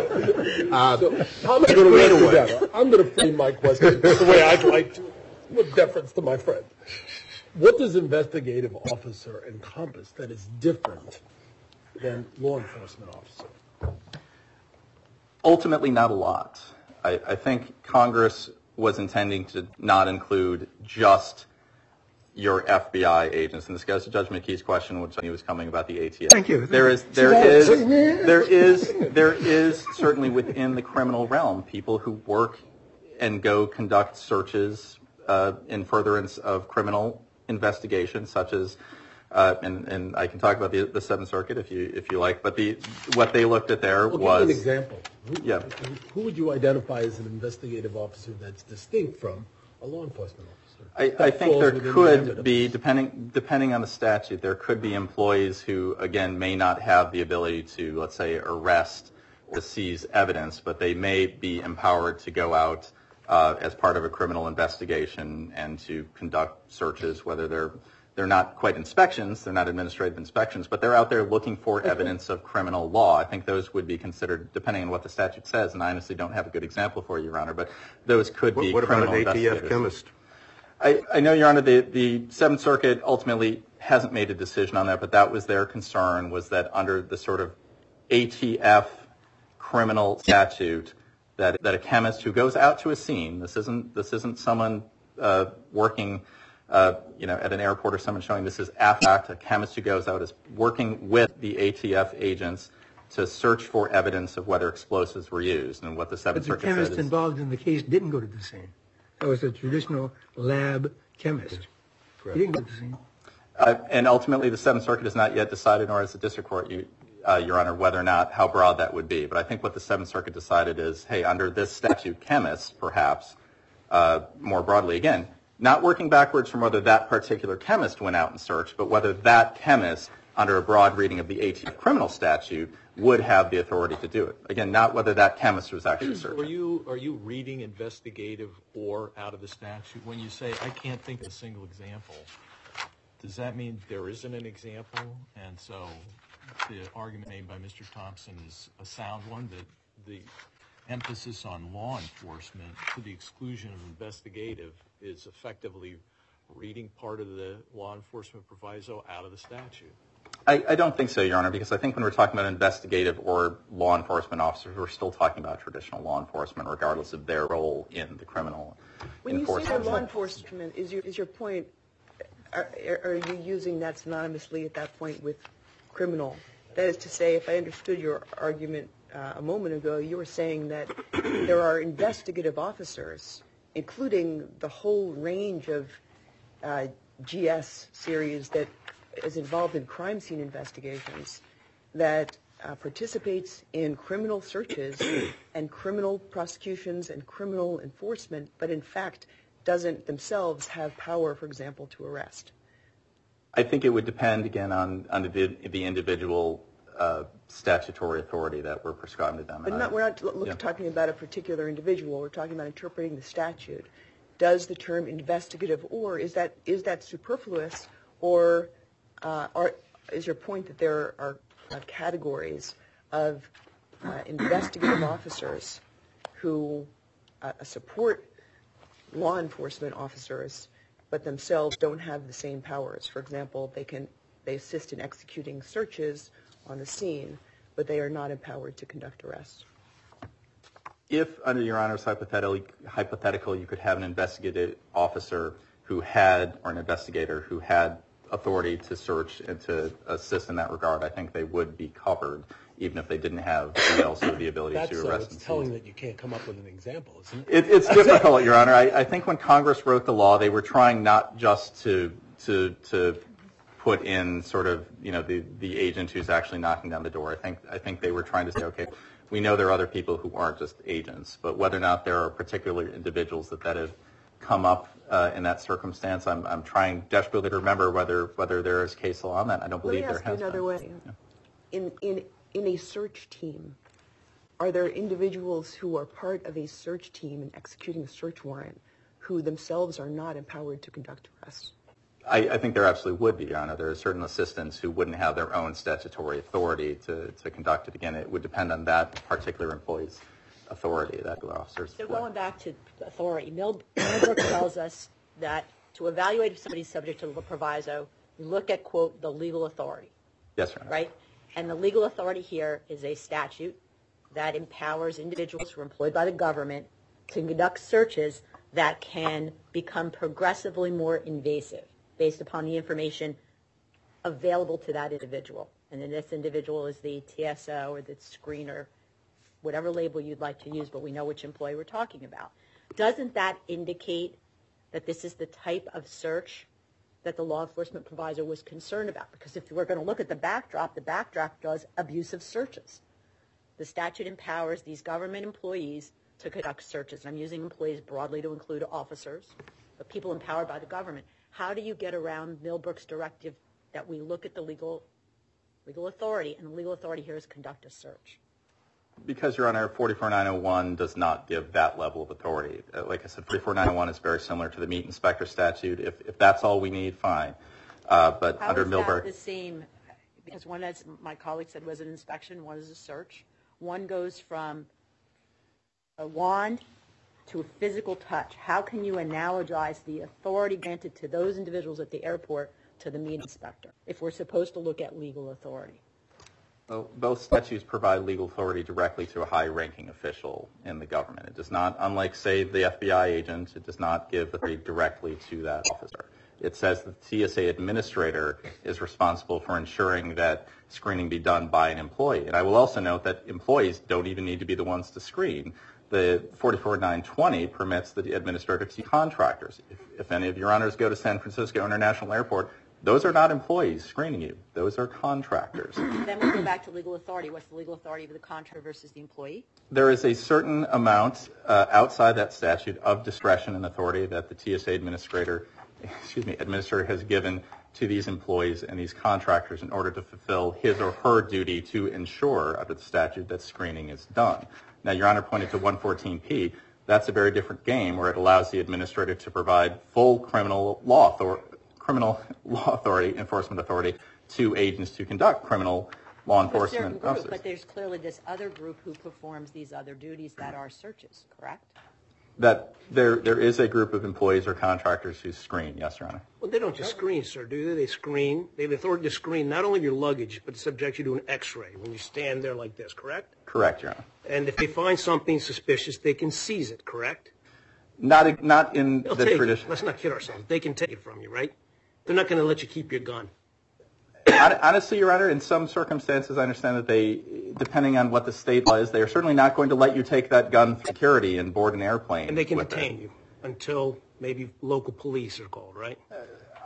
I'm going to frame my question the way I'd like to, with deference to my friend. What does investigative officer encompass that is different than law enforcement officer? Ultimately, not a lot. I think Congress was intending to not include just your FBI agents, and this goes to Judge McKee's question, which he was coming about the ATF. Thank you. There is certainly within the criminal realm people who work and go conduct searches in furtherance of criminal investigations, such as. And I can talk about the Seventh Circuit if you like, but what they looked at there was... Give me an example. Who would you identify as an investigative officer that's distinct from a law enforcement officer? I think there could be, depending on the statute, there could be employees who, again, may not have the ability to, let's say, arrest or seize evidence, but they may be empowered to go out as part of a criminal investigation and to conduct searches, whether they're not quite inspections, they're not administrative inspections, but they're out there looking for evidence of criminal law. I think those would be considered, depending on what the statute says, and I honestly don't have a good example for you, Your Honor, but those could be criminal investigators. What about an ATF chemist? I know, Your Honor, the Seventh Circuit ultimately hasn't made a decision on that, but that was their concern, was that under the sort of ATF criminal statute, that a chemist who goes out to a scene, this isn't someone working at an airport or someone showing this is a chemist who goes out is working with the ATF agents to search for evidence of whether explosives were used, and what the Seventh Circuit said is... But the chemist involved in the case didn't go to the scene. That was a traditional lab chemist. Correct. He didn't go to the scene. And ultimately, the Seventh Circuit has not yet decided, nor has the District Court, Your Honor, whether or not, how broad that would be. But I think what the Seventh Circuit decided is, hey, under this statute, chemists, perhaps, more broadly, again, not working backwards from whether that particular chemist went out and searched, but whether that chemist, under a broad reading of the ATF criminal statute, would have the authority to do it. Again, not whether that chemist was actually searching. Are you reading investigative or out of the statute? When you say, I can't think of a single example, does that mean there isn't an example? And so the argument made by Mr. Thompson is a sound one, that the emphasis on law enforcement to the exclusion of investigative is effectively reading part of the law enforcement proviso out of the statute. I don't think so, Your Honor, because I think when we're talking about investigative or law enforcement officers, we're still talking about traditional law enforcement, regardless of their role in the criminal enforcement. When you say law enforcement, is your point, are you using that synonymously at that point with criminal? That is to say, if I understood your argument a moment ago, you were saying that there are investigative officers, including the whole range of GS series that is involved in crime scene investigations, that participates in criminal searches and criminal prosecutions and criminal enforcement, but in fact doesn't themselves have power, for example, to arrest? I think it would depend, again, on the individual statutory authority that we're prescribing to them. But we're not talking about a particular individual. We're talking about interpreting the statute. Does the term investigative or, is that superfluous, or is your point that there are categories of investigative officers who support law enforcement officers but themselves don't have the same powers? For example, they assist in executing searches on the scene, but they are not empowered to conduct arrests. If, under Your Honor's hypothetical, you could have an investigative officer who had, or an investigator who had authority to search and to assist in that regard, I think they would be covered, even if they didn't have also the ability to arrest. That's telling that you can't come up with an example, isn't it? It's difficult, Your Honor. I think when Congress wrote the law, they were trying not just to put in sort of, the agent who's actually knocking down the door. I think they were trying to say, okay, we know there are other people who aren't just agents, but whether or not there are particular individuals that have come up in that circumstance, I'm trying desperately to remember whether there is case law on that. I don't believe there has been. Let me ask you another way. In a search team, are there individuals who are part of a search team in executing a search warrant who themselves are not empowered to conduct arrests? I think there absolutely would be, Your Honor. There are certain assistants who wouldn't have their own statutory authority to conduct it. Again, it would depend on that particular employee's authority, that officer's. So going back to authority, Millbrook tells us that to evaluate if somebody's subject to the proviso, you look at, quote, the legal authority. Yes, Your Honor. Right? And the legal authority here is a statute that empowers individuals who are employed by the government to conduct searches that can become progressively more invasive based upon the information available to that individual. And then this individual is the TSO or the screener, whatever label you'd like to use, but we know which employee we're talking about. Doesn't that indicate that this is the type of search that the law enforcement proviso was concerned about? Because if we're going to look at the backdrop does abusive searches. The statute empowers these government employees to conduct searches. I'm using employees broadly to include officers, but people empowered by the government. How do you get around Millbrook's directive that we look at the legal authority, and the legal authority here is conduct a search? Because, Your Honor, 44901 does not give that level of authority. Like I said, 44901 is very similar to the meat inspector statute. If that's all we need, fine. But how under is Millbrook, that the same? Because one, as my colleague said, was an inspection, one is a search. One goes from a wand to a physical touch. How can you analogize the authority granted to those individuals at the airport to the meat inspector if we're supposed to look at legal authority? well, both statutes provide legal authority directly to a high-ranking official in the government. It does not, unlike, say, the FBI agent, it does not give authority directly to that officer. It says the TSA administrator is responsible for ensuring that screening be done by an employee. And I will also note that employees don't even need to be the ones to screen. The 44920 permits the administrator to see contractors. If any of your honors go to San Francisco International Airport, those are not employees screening you. Those are contractors. Then we go back to legal authority. What's the legal authority of the contractor versus the employee? There is a certain amount outside that statute of discretion and authority that the TSA administrator has given to these employees and these contractors in order to fulfill his or her duty to ensure under the statute that screening is done. Now, Your Honor pointed to 114P. That's a very different game where it allows the administrator to provide full criminal law authority, enforcement authority to agents to conduct criminal law enforcement processes. But there's clearly this other group who performs these other duties that are searches, correct? That there is a group of employees or contractors who screen, yes, Your Honor. Well, they don't just screen, sir, do they? They screen. They have authority to screen not only your luggage, but subject you to an X-ray when you stand there like this, correct? Correct, Your Honor. And if they find something suspicious, they can seize it, correct? Not in the tradition. Let's not kid ourselves. They can take it from you, right? They're not going to let you keep your gun. Honestly, Your Honor, in some circumstances, I understand that they, depending on what the state law is, they are certainly not going to let you take that gun through security and board an airplane. And they can detain you until maybe local police are called, right?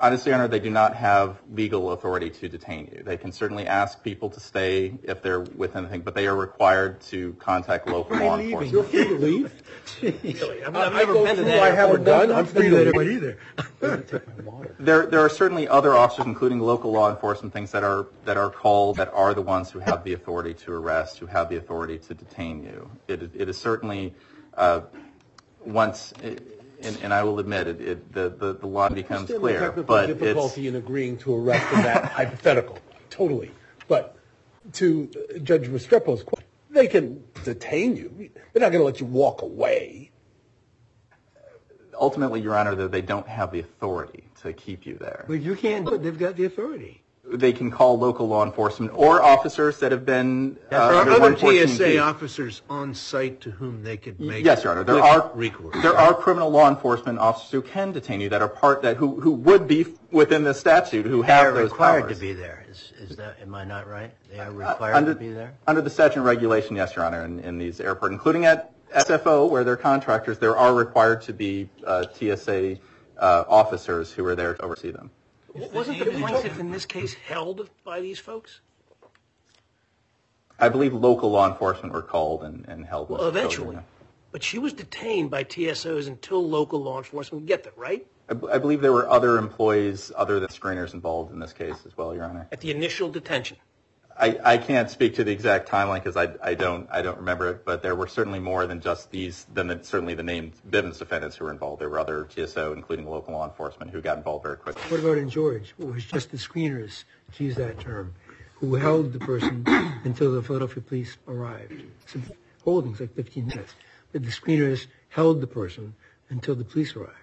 Honestly, Your Honor, they do not have legal authority to detain you. They can certainly ask people to stay if they're within the thing, but they are required to contact local law enforcement. You're free to leave. I've never been to that. I have a gun. I'm free to leave. Either. There are certainly other officers, including local law enforcement, things that are called, that are the ones who have the authority to arrest, who have the authority to detain you. It is certainly once. And I will admit, the line becomes clear. But difficulty in agreeing to arrest in that hypothetical, totally. But to Judge Restrepo's question, they can detain you. They're not going to let you walk away. Ultimately, Your Honor, they don't have the authority to keep you there. But you can't do it. They've got the authority. They can call local law enforcement or officers that have been There are under other 114B. TSA officers on site to whom they could make Yes, Your Honor. There are recourse. There are criminal law enforcement officers who can detain you that are who would be within the statute, who have those required powers. to be there. Is that, am I not right? They are required to be there? Under the statute and regulation, yes, Your Honor, in these airports, including at SFO, where they're contractors, there are required to be TSA officers who are there to oversee them. Wasn't the plaintiff in this case held by these folks? I believe local law enforcement were called and held. Well, eventually. But she was detained by TSOs until local law enforcement get there, right? I believe there were other employees other than screeners involved in this case as well, Your Honor. At the initial detention. I can't speak to the exact timeline because I don't remember it, but there were certainly more than just these, certainly the named Bivens defendants who were involved. There were other TSO, including local law enforcement, who got involved very quickly. What about in George? It was just the screeners, to use that term, who held the person until the Philadelphia police arrived. So holdings like 15 minutes. But the screeners held the person until the police arrived.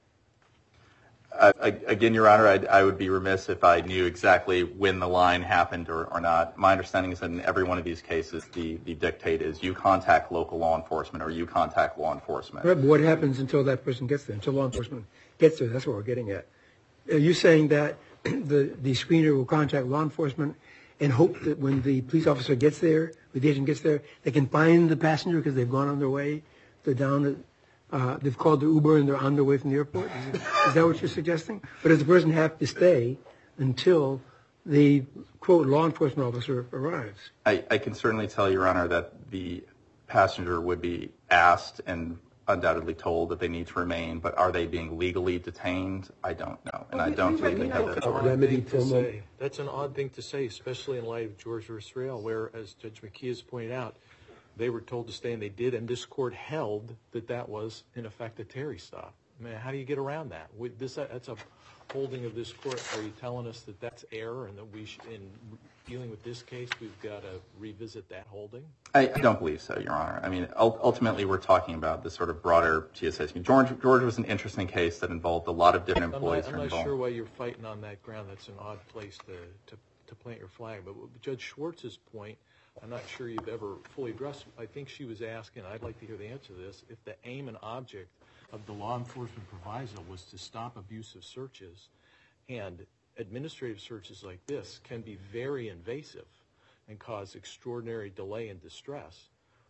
Again, Your Honor, I would be remiss if I knew exactly when the line happened or not. My understanding is that in every one of these cases, the dictate is you contact local law enforcement or you contact law enforcement. Right, but what happens until that person gets there, until law enforcement gets there? That's what we're getting at. Are you saying that the screener will contact law enforcement and hope that when the police officer gets there, when the agent gets there, they can find the passenger because they've gone on their way? They're down at, they've called the Uber and they're on their way from the airport? Is that what you're suggesting? But does the person have to stay until the, quote, law enforcement officer arrives? I can certainly tell, Your Honor, that the passenger would be asked and undoubtedly told that they need to remain, but are they being legally detained? I don't know, and I don't believe they have that authority. That's an odd thing to say, especially in light of George v. Rail, where, as Judge McKee has pointed out, they were told to stay and they did, and this court held that was, in effect, a Terry stop. I mean, how do you get around that? That's a holding of this court. Are you telling us that that's error and that we should, in dealing with this case, we've got to revisit that holding? I don't believe so, Your Honor. I mean, ultimately, we're talking about this sort of broader TSA. George was an interesting case that involved a lot of different employees. I'm not sure why you're fighting on that ground. That's an odd place to plant your flag. But Judge Schwartz's point, I'm not sure you've ever fully addressed. I think she was asking, I'd like to hear the answer to this, if the aim and object of the law enforcement proviso was to stop abusive searches, and administrative searches like this can be very invasive and cause extraordinary delay and distress,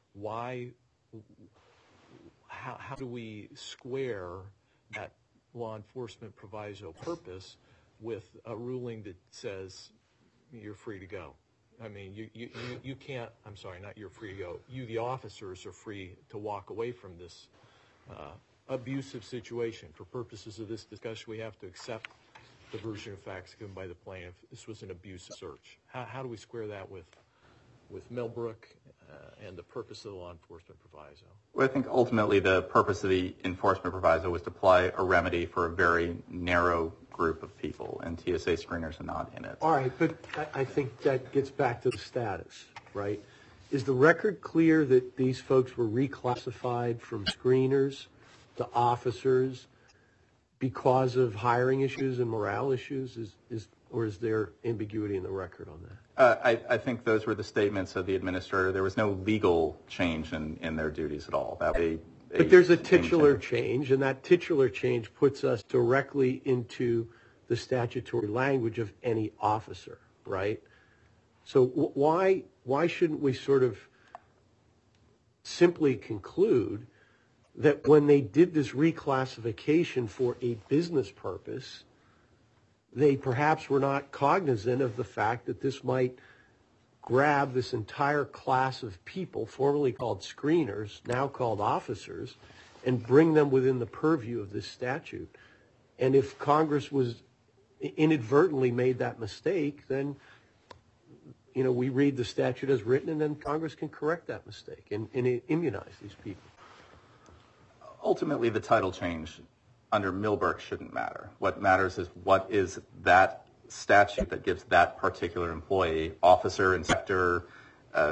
how do we square that law enforcement proviso purpose with a ruling that says you're free to go? I mean, you can't, I'm sorry, not you're free to go. You, the officers, are free to walk away from this abusive situation. For purposes of this discussion, we have to accept the version of facts given by the plaintiff. This was an abusive search. How do we square that with Millbrook and the purpose of the law enforcement proviso? Well, I think ultimately the purpose of the enforcement proviso was to apply a remedy for a very narrow group of people, and TSA screeners are not in it. All right, but I think that gets back to the status, right? Is the record clear that these folks were reclassified from screeners to officers because of hiring issues and morale issues? Or is there ambiguity in the record on that? I think those were the statements of the administrator. There was no legal change in their duties at all. But there's a titular change, and that titular change puts us directly into the statutory language of any officer, right? So why shouldn't we sort of simply conclude that when they did this reclassification for a business purpose, they perhaps were not cognizant of the fact that this might grab this entire class of people, formerly called screeners, now called officers, and bring them within the purview of this statute. And if Congress was inadvertently made that mistake, then, you know, we read the statute as written, and then Congress can correct that mistake and immunize these people. Ultimately, the title change under Milberg shouldn't matter. What matters is what is that statute that gives that particular employee, officer, inspector, I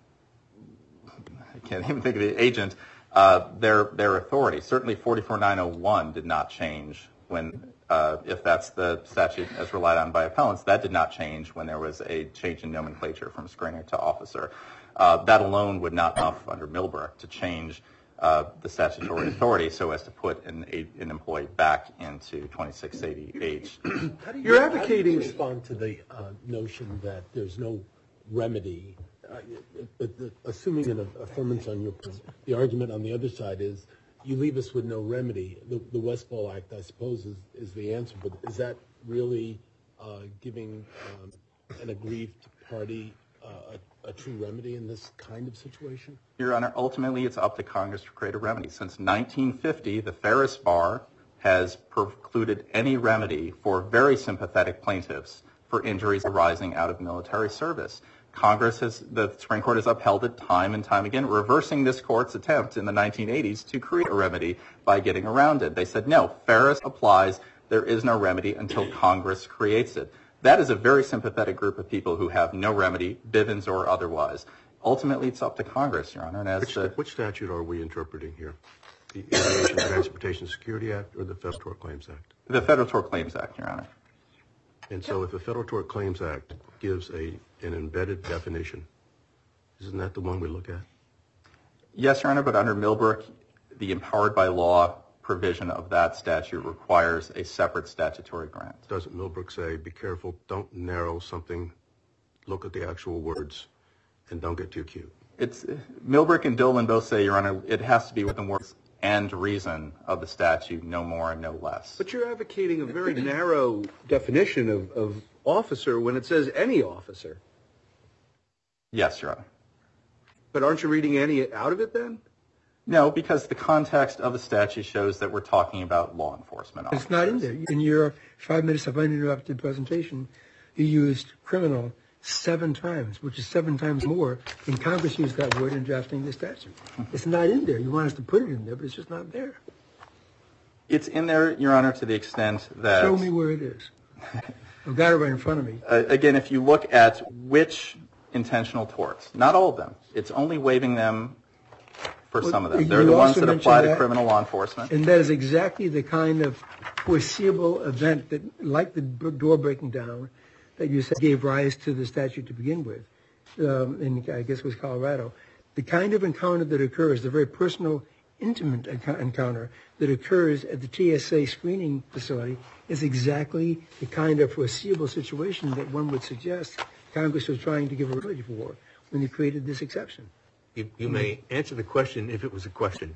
can't even think of the agent, their authority. Certainly 44901 did not change when, if that's the statute as relied on by appellants, that did not change when there was a change in nomenclature from screener to officer. That alone would not enough under Milberg to change the statutory authority so as to put an employee back into 2680H. You're advocating to respond to the notion that there's no remedy. Assuming an affirmance on your part, the argument on the other side is you leave us with no remedy. The Westfall Act, I suppose, is the answer. But is that really giving an aggrieved party a true remedy in this kind of situation? Your Honor, ultimately it's up to Congress to create a remedy. Since 1950, the Ferris Bar has precluded any remedy for very sympathetic plaintiffs for injuries arising out of military service. The Supreme Court has upheld it time and time again, reversing this court's attempt in the 1980s to create a remedy by getting around it. They said, no, Ferris applies. There is no remedy until Congress creates it. That is a very sympathetic group of people who have no remedy, Bivens or otherwise. Ultimately, it's up to Congress, Your Honor. And which statute are we interpreting here? The Aviation Transportation Security Act or the Federal Tort Claims Act? The Federal Tort Claims Act, Your Honor. And so if the Federal Tort Claims Act gives an embedded definition, isn't that the one we look at? Yes, Your Honor, but under Milberg, the empowered by law provision of that statute requires a separate statutory grant. Doesn't Milberg say, be careful, don't narrow something, look at the actual words, and don't get too cute? Milberg and Dillman both say, Your Honor, it has to be within words and reason of the statute, no more and no less. But you're advocating a very narrow definition of officer when it says any officer. Yes, Your Honor. But aren't you reading any out of it then? No, because the context of the statute shows that we're talking about law enforcement officers. It's not in there. In your 5 minutes of uninterrupted presentation, you used criminal 7 times, which is 7 times more than Congress used that word in drafting the statute. It's not in there. You want us to put it in there, but it's just not there. It's in there, Your Honor, to the extent that... Show me where it is. I've got it right in front of me. Again, if you look at which intentional torts, not all of them, it's only waiving them for some of them. They're the ones that apply to criminal law enforcement. And that is exactly the kind of foreseeable event that, like the door breaking down, that you said gave rise to the statute to begin with, in I guess it was Colorado. The kind of encounter that occurs, the very personal, intimate encounter that occurs at the TSA screening facility is exactly the kind of foreseeable situation that one would suggest Congress was trying to give a remedy for when they created this exception. You may answer the question if it was a question.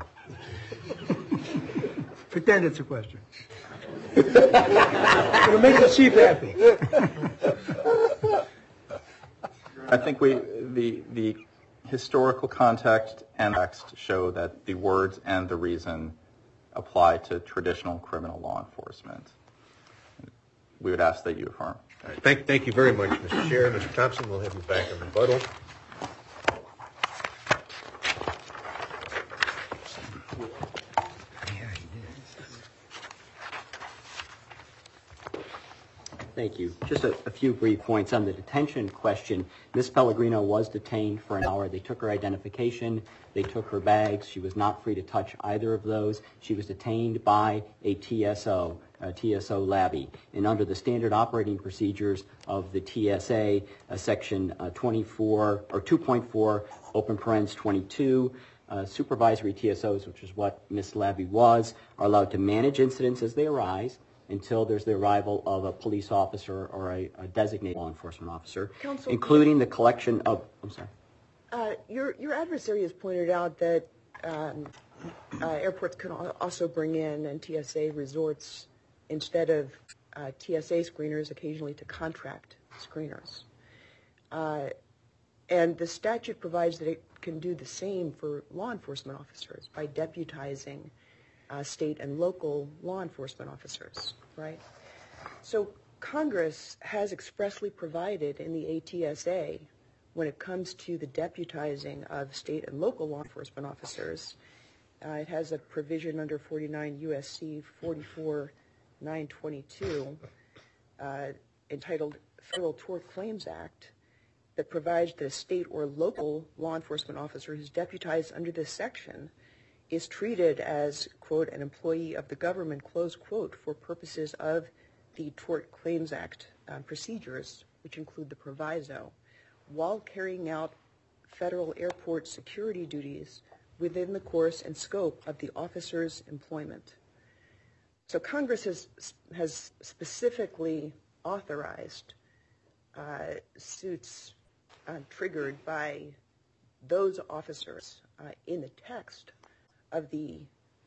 Pretend it's a question. It'll make the chief happy. I think the historical context and text show that the words and the reason apply to traditional criminal law enforcement. We would ask that you affirm. All right. Thank you very much, Mr. Chair. Mr. Thompson, we'll have you back in rebuttal. Thank you. Just a few brief points on the detention question. Ms. Pellegrino was detained for an hour. They took her identification. They took her bags. She was not free to touch either of those. She was detained by a TSO labby. And under the standard operating procedures of the TSA, section 24 or 2.4, open parens 22, supervisory TSOs, which is what Ms. Labby was, are allowed to manage incidents as they arise until there's the arrival of a police officer or a designated law enforcement officer, Counsel, including the collection of... I'm sorry. Your adversary has pointed out that airports can also bring in and TSA resorts instead of TSA screeners occasionally to contract screeners. And the statute provides that it can do the same for law enforcement officers by deputizing state and local law enforcement officers, right? So Congress has expressly provided in the ATSA, when it comes to the deputizing of state and local law enforcement officers, it has a provision under 49 U.S.C. 44-922 entitled Federal Tort Claims Act that provides that a state or local law enforcement officer who's deputized under this section is treated as, quote, an employee of the government, close quote, for purposes of the Tort Claims Act procedures, which include the proviso, while carrying out federal airport security duties within the course and scope of the officer's employment. So Congress has specifically authorized suits triggered by those officers in the text of the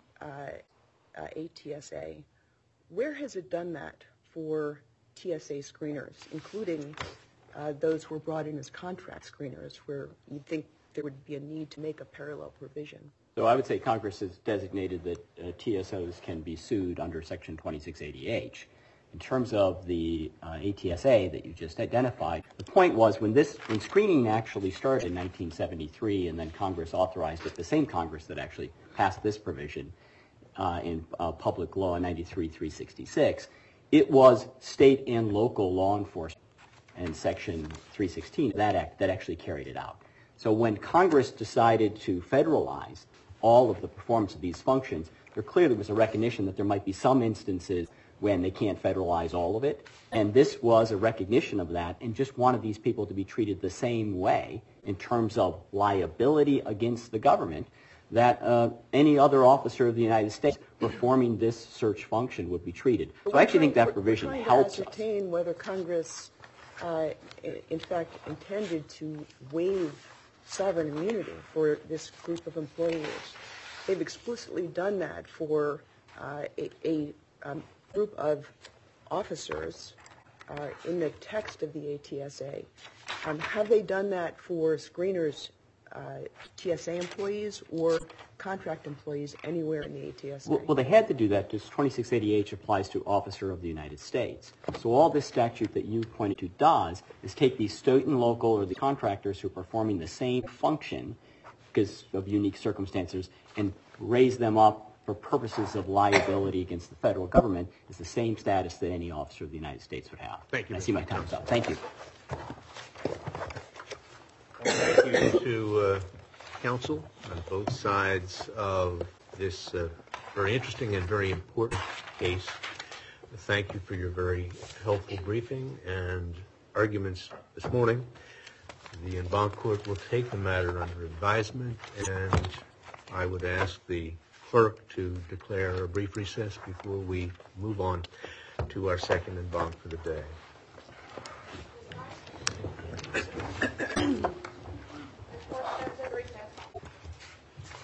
ATSA. Where has it done that for TSA screeners, including those who were brought in as contract screeners, where you'd think there would be a need to make a parallel provision? So I would say Congress has designated that TSOs can be sued under Section 2680H. In terms of the ATSA that you just identified, the point was when screening actually started in 1973 and then Congress authorized it, the same Congress that actually passed this provision in Public Law 93-366, it was state and local law enforcement and Section 316 of that act that actually carried it out. So when Congress decided to federalize all of the performance of these functions, there clearly was a recognition that there might be some instances when they can't federalize all of it. And this was a recognition of that and just wanted these people to be treated the same way in terms of liability against the government that any other officer of the United States performing this search function would be treated. So I actually think that provision helps us. We're trying to ascertain whether Congress, in fact, intended to waive sovereign immunity for this group of employees. They've explicitly done that for a group of officers in the text of the ATSA. Have they done that for screeners, TSA employees, or contract employees anywhere in the ATSA? Well, they had to do that because 2680H applies to officer of the United States. So all this statute that you pointed to does is take these state and local or the contractors who are performing the same function because of unique circumstances and raise them up for purposes of liability against the federal government is the same status that any officer of the United States would have. Thank you. And I see my time's up. Thank you. Thank you to counsel on both sides of this very interesting and very important case. Thank you for your very helpful briefing and arguments this morning. The en banc court will take the matter under advisement, and I would ask the clerk to declare a brief recess before we move on to our second en banc for the day.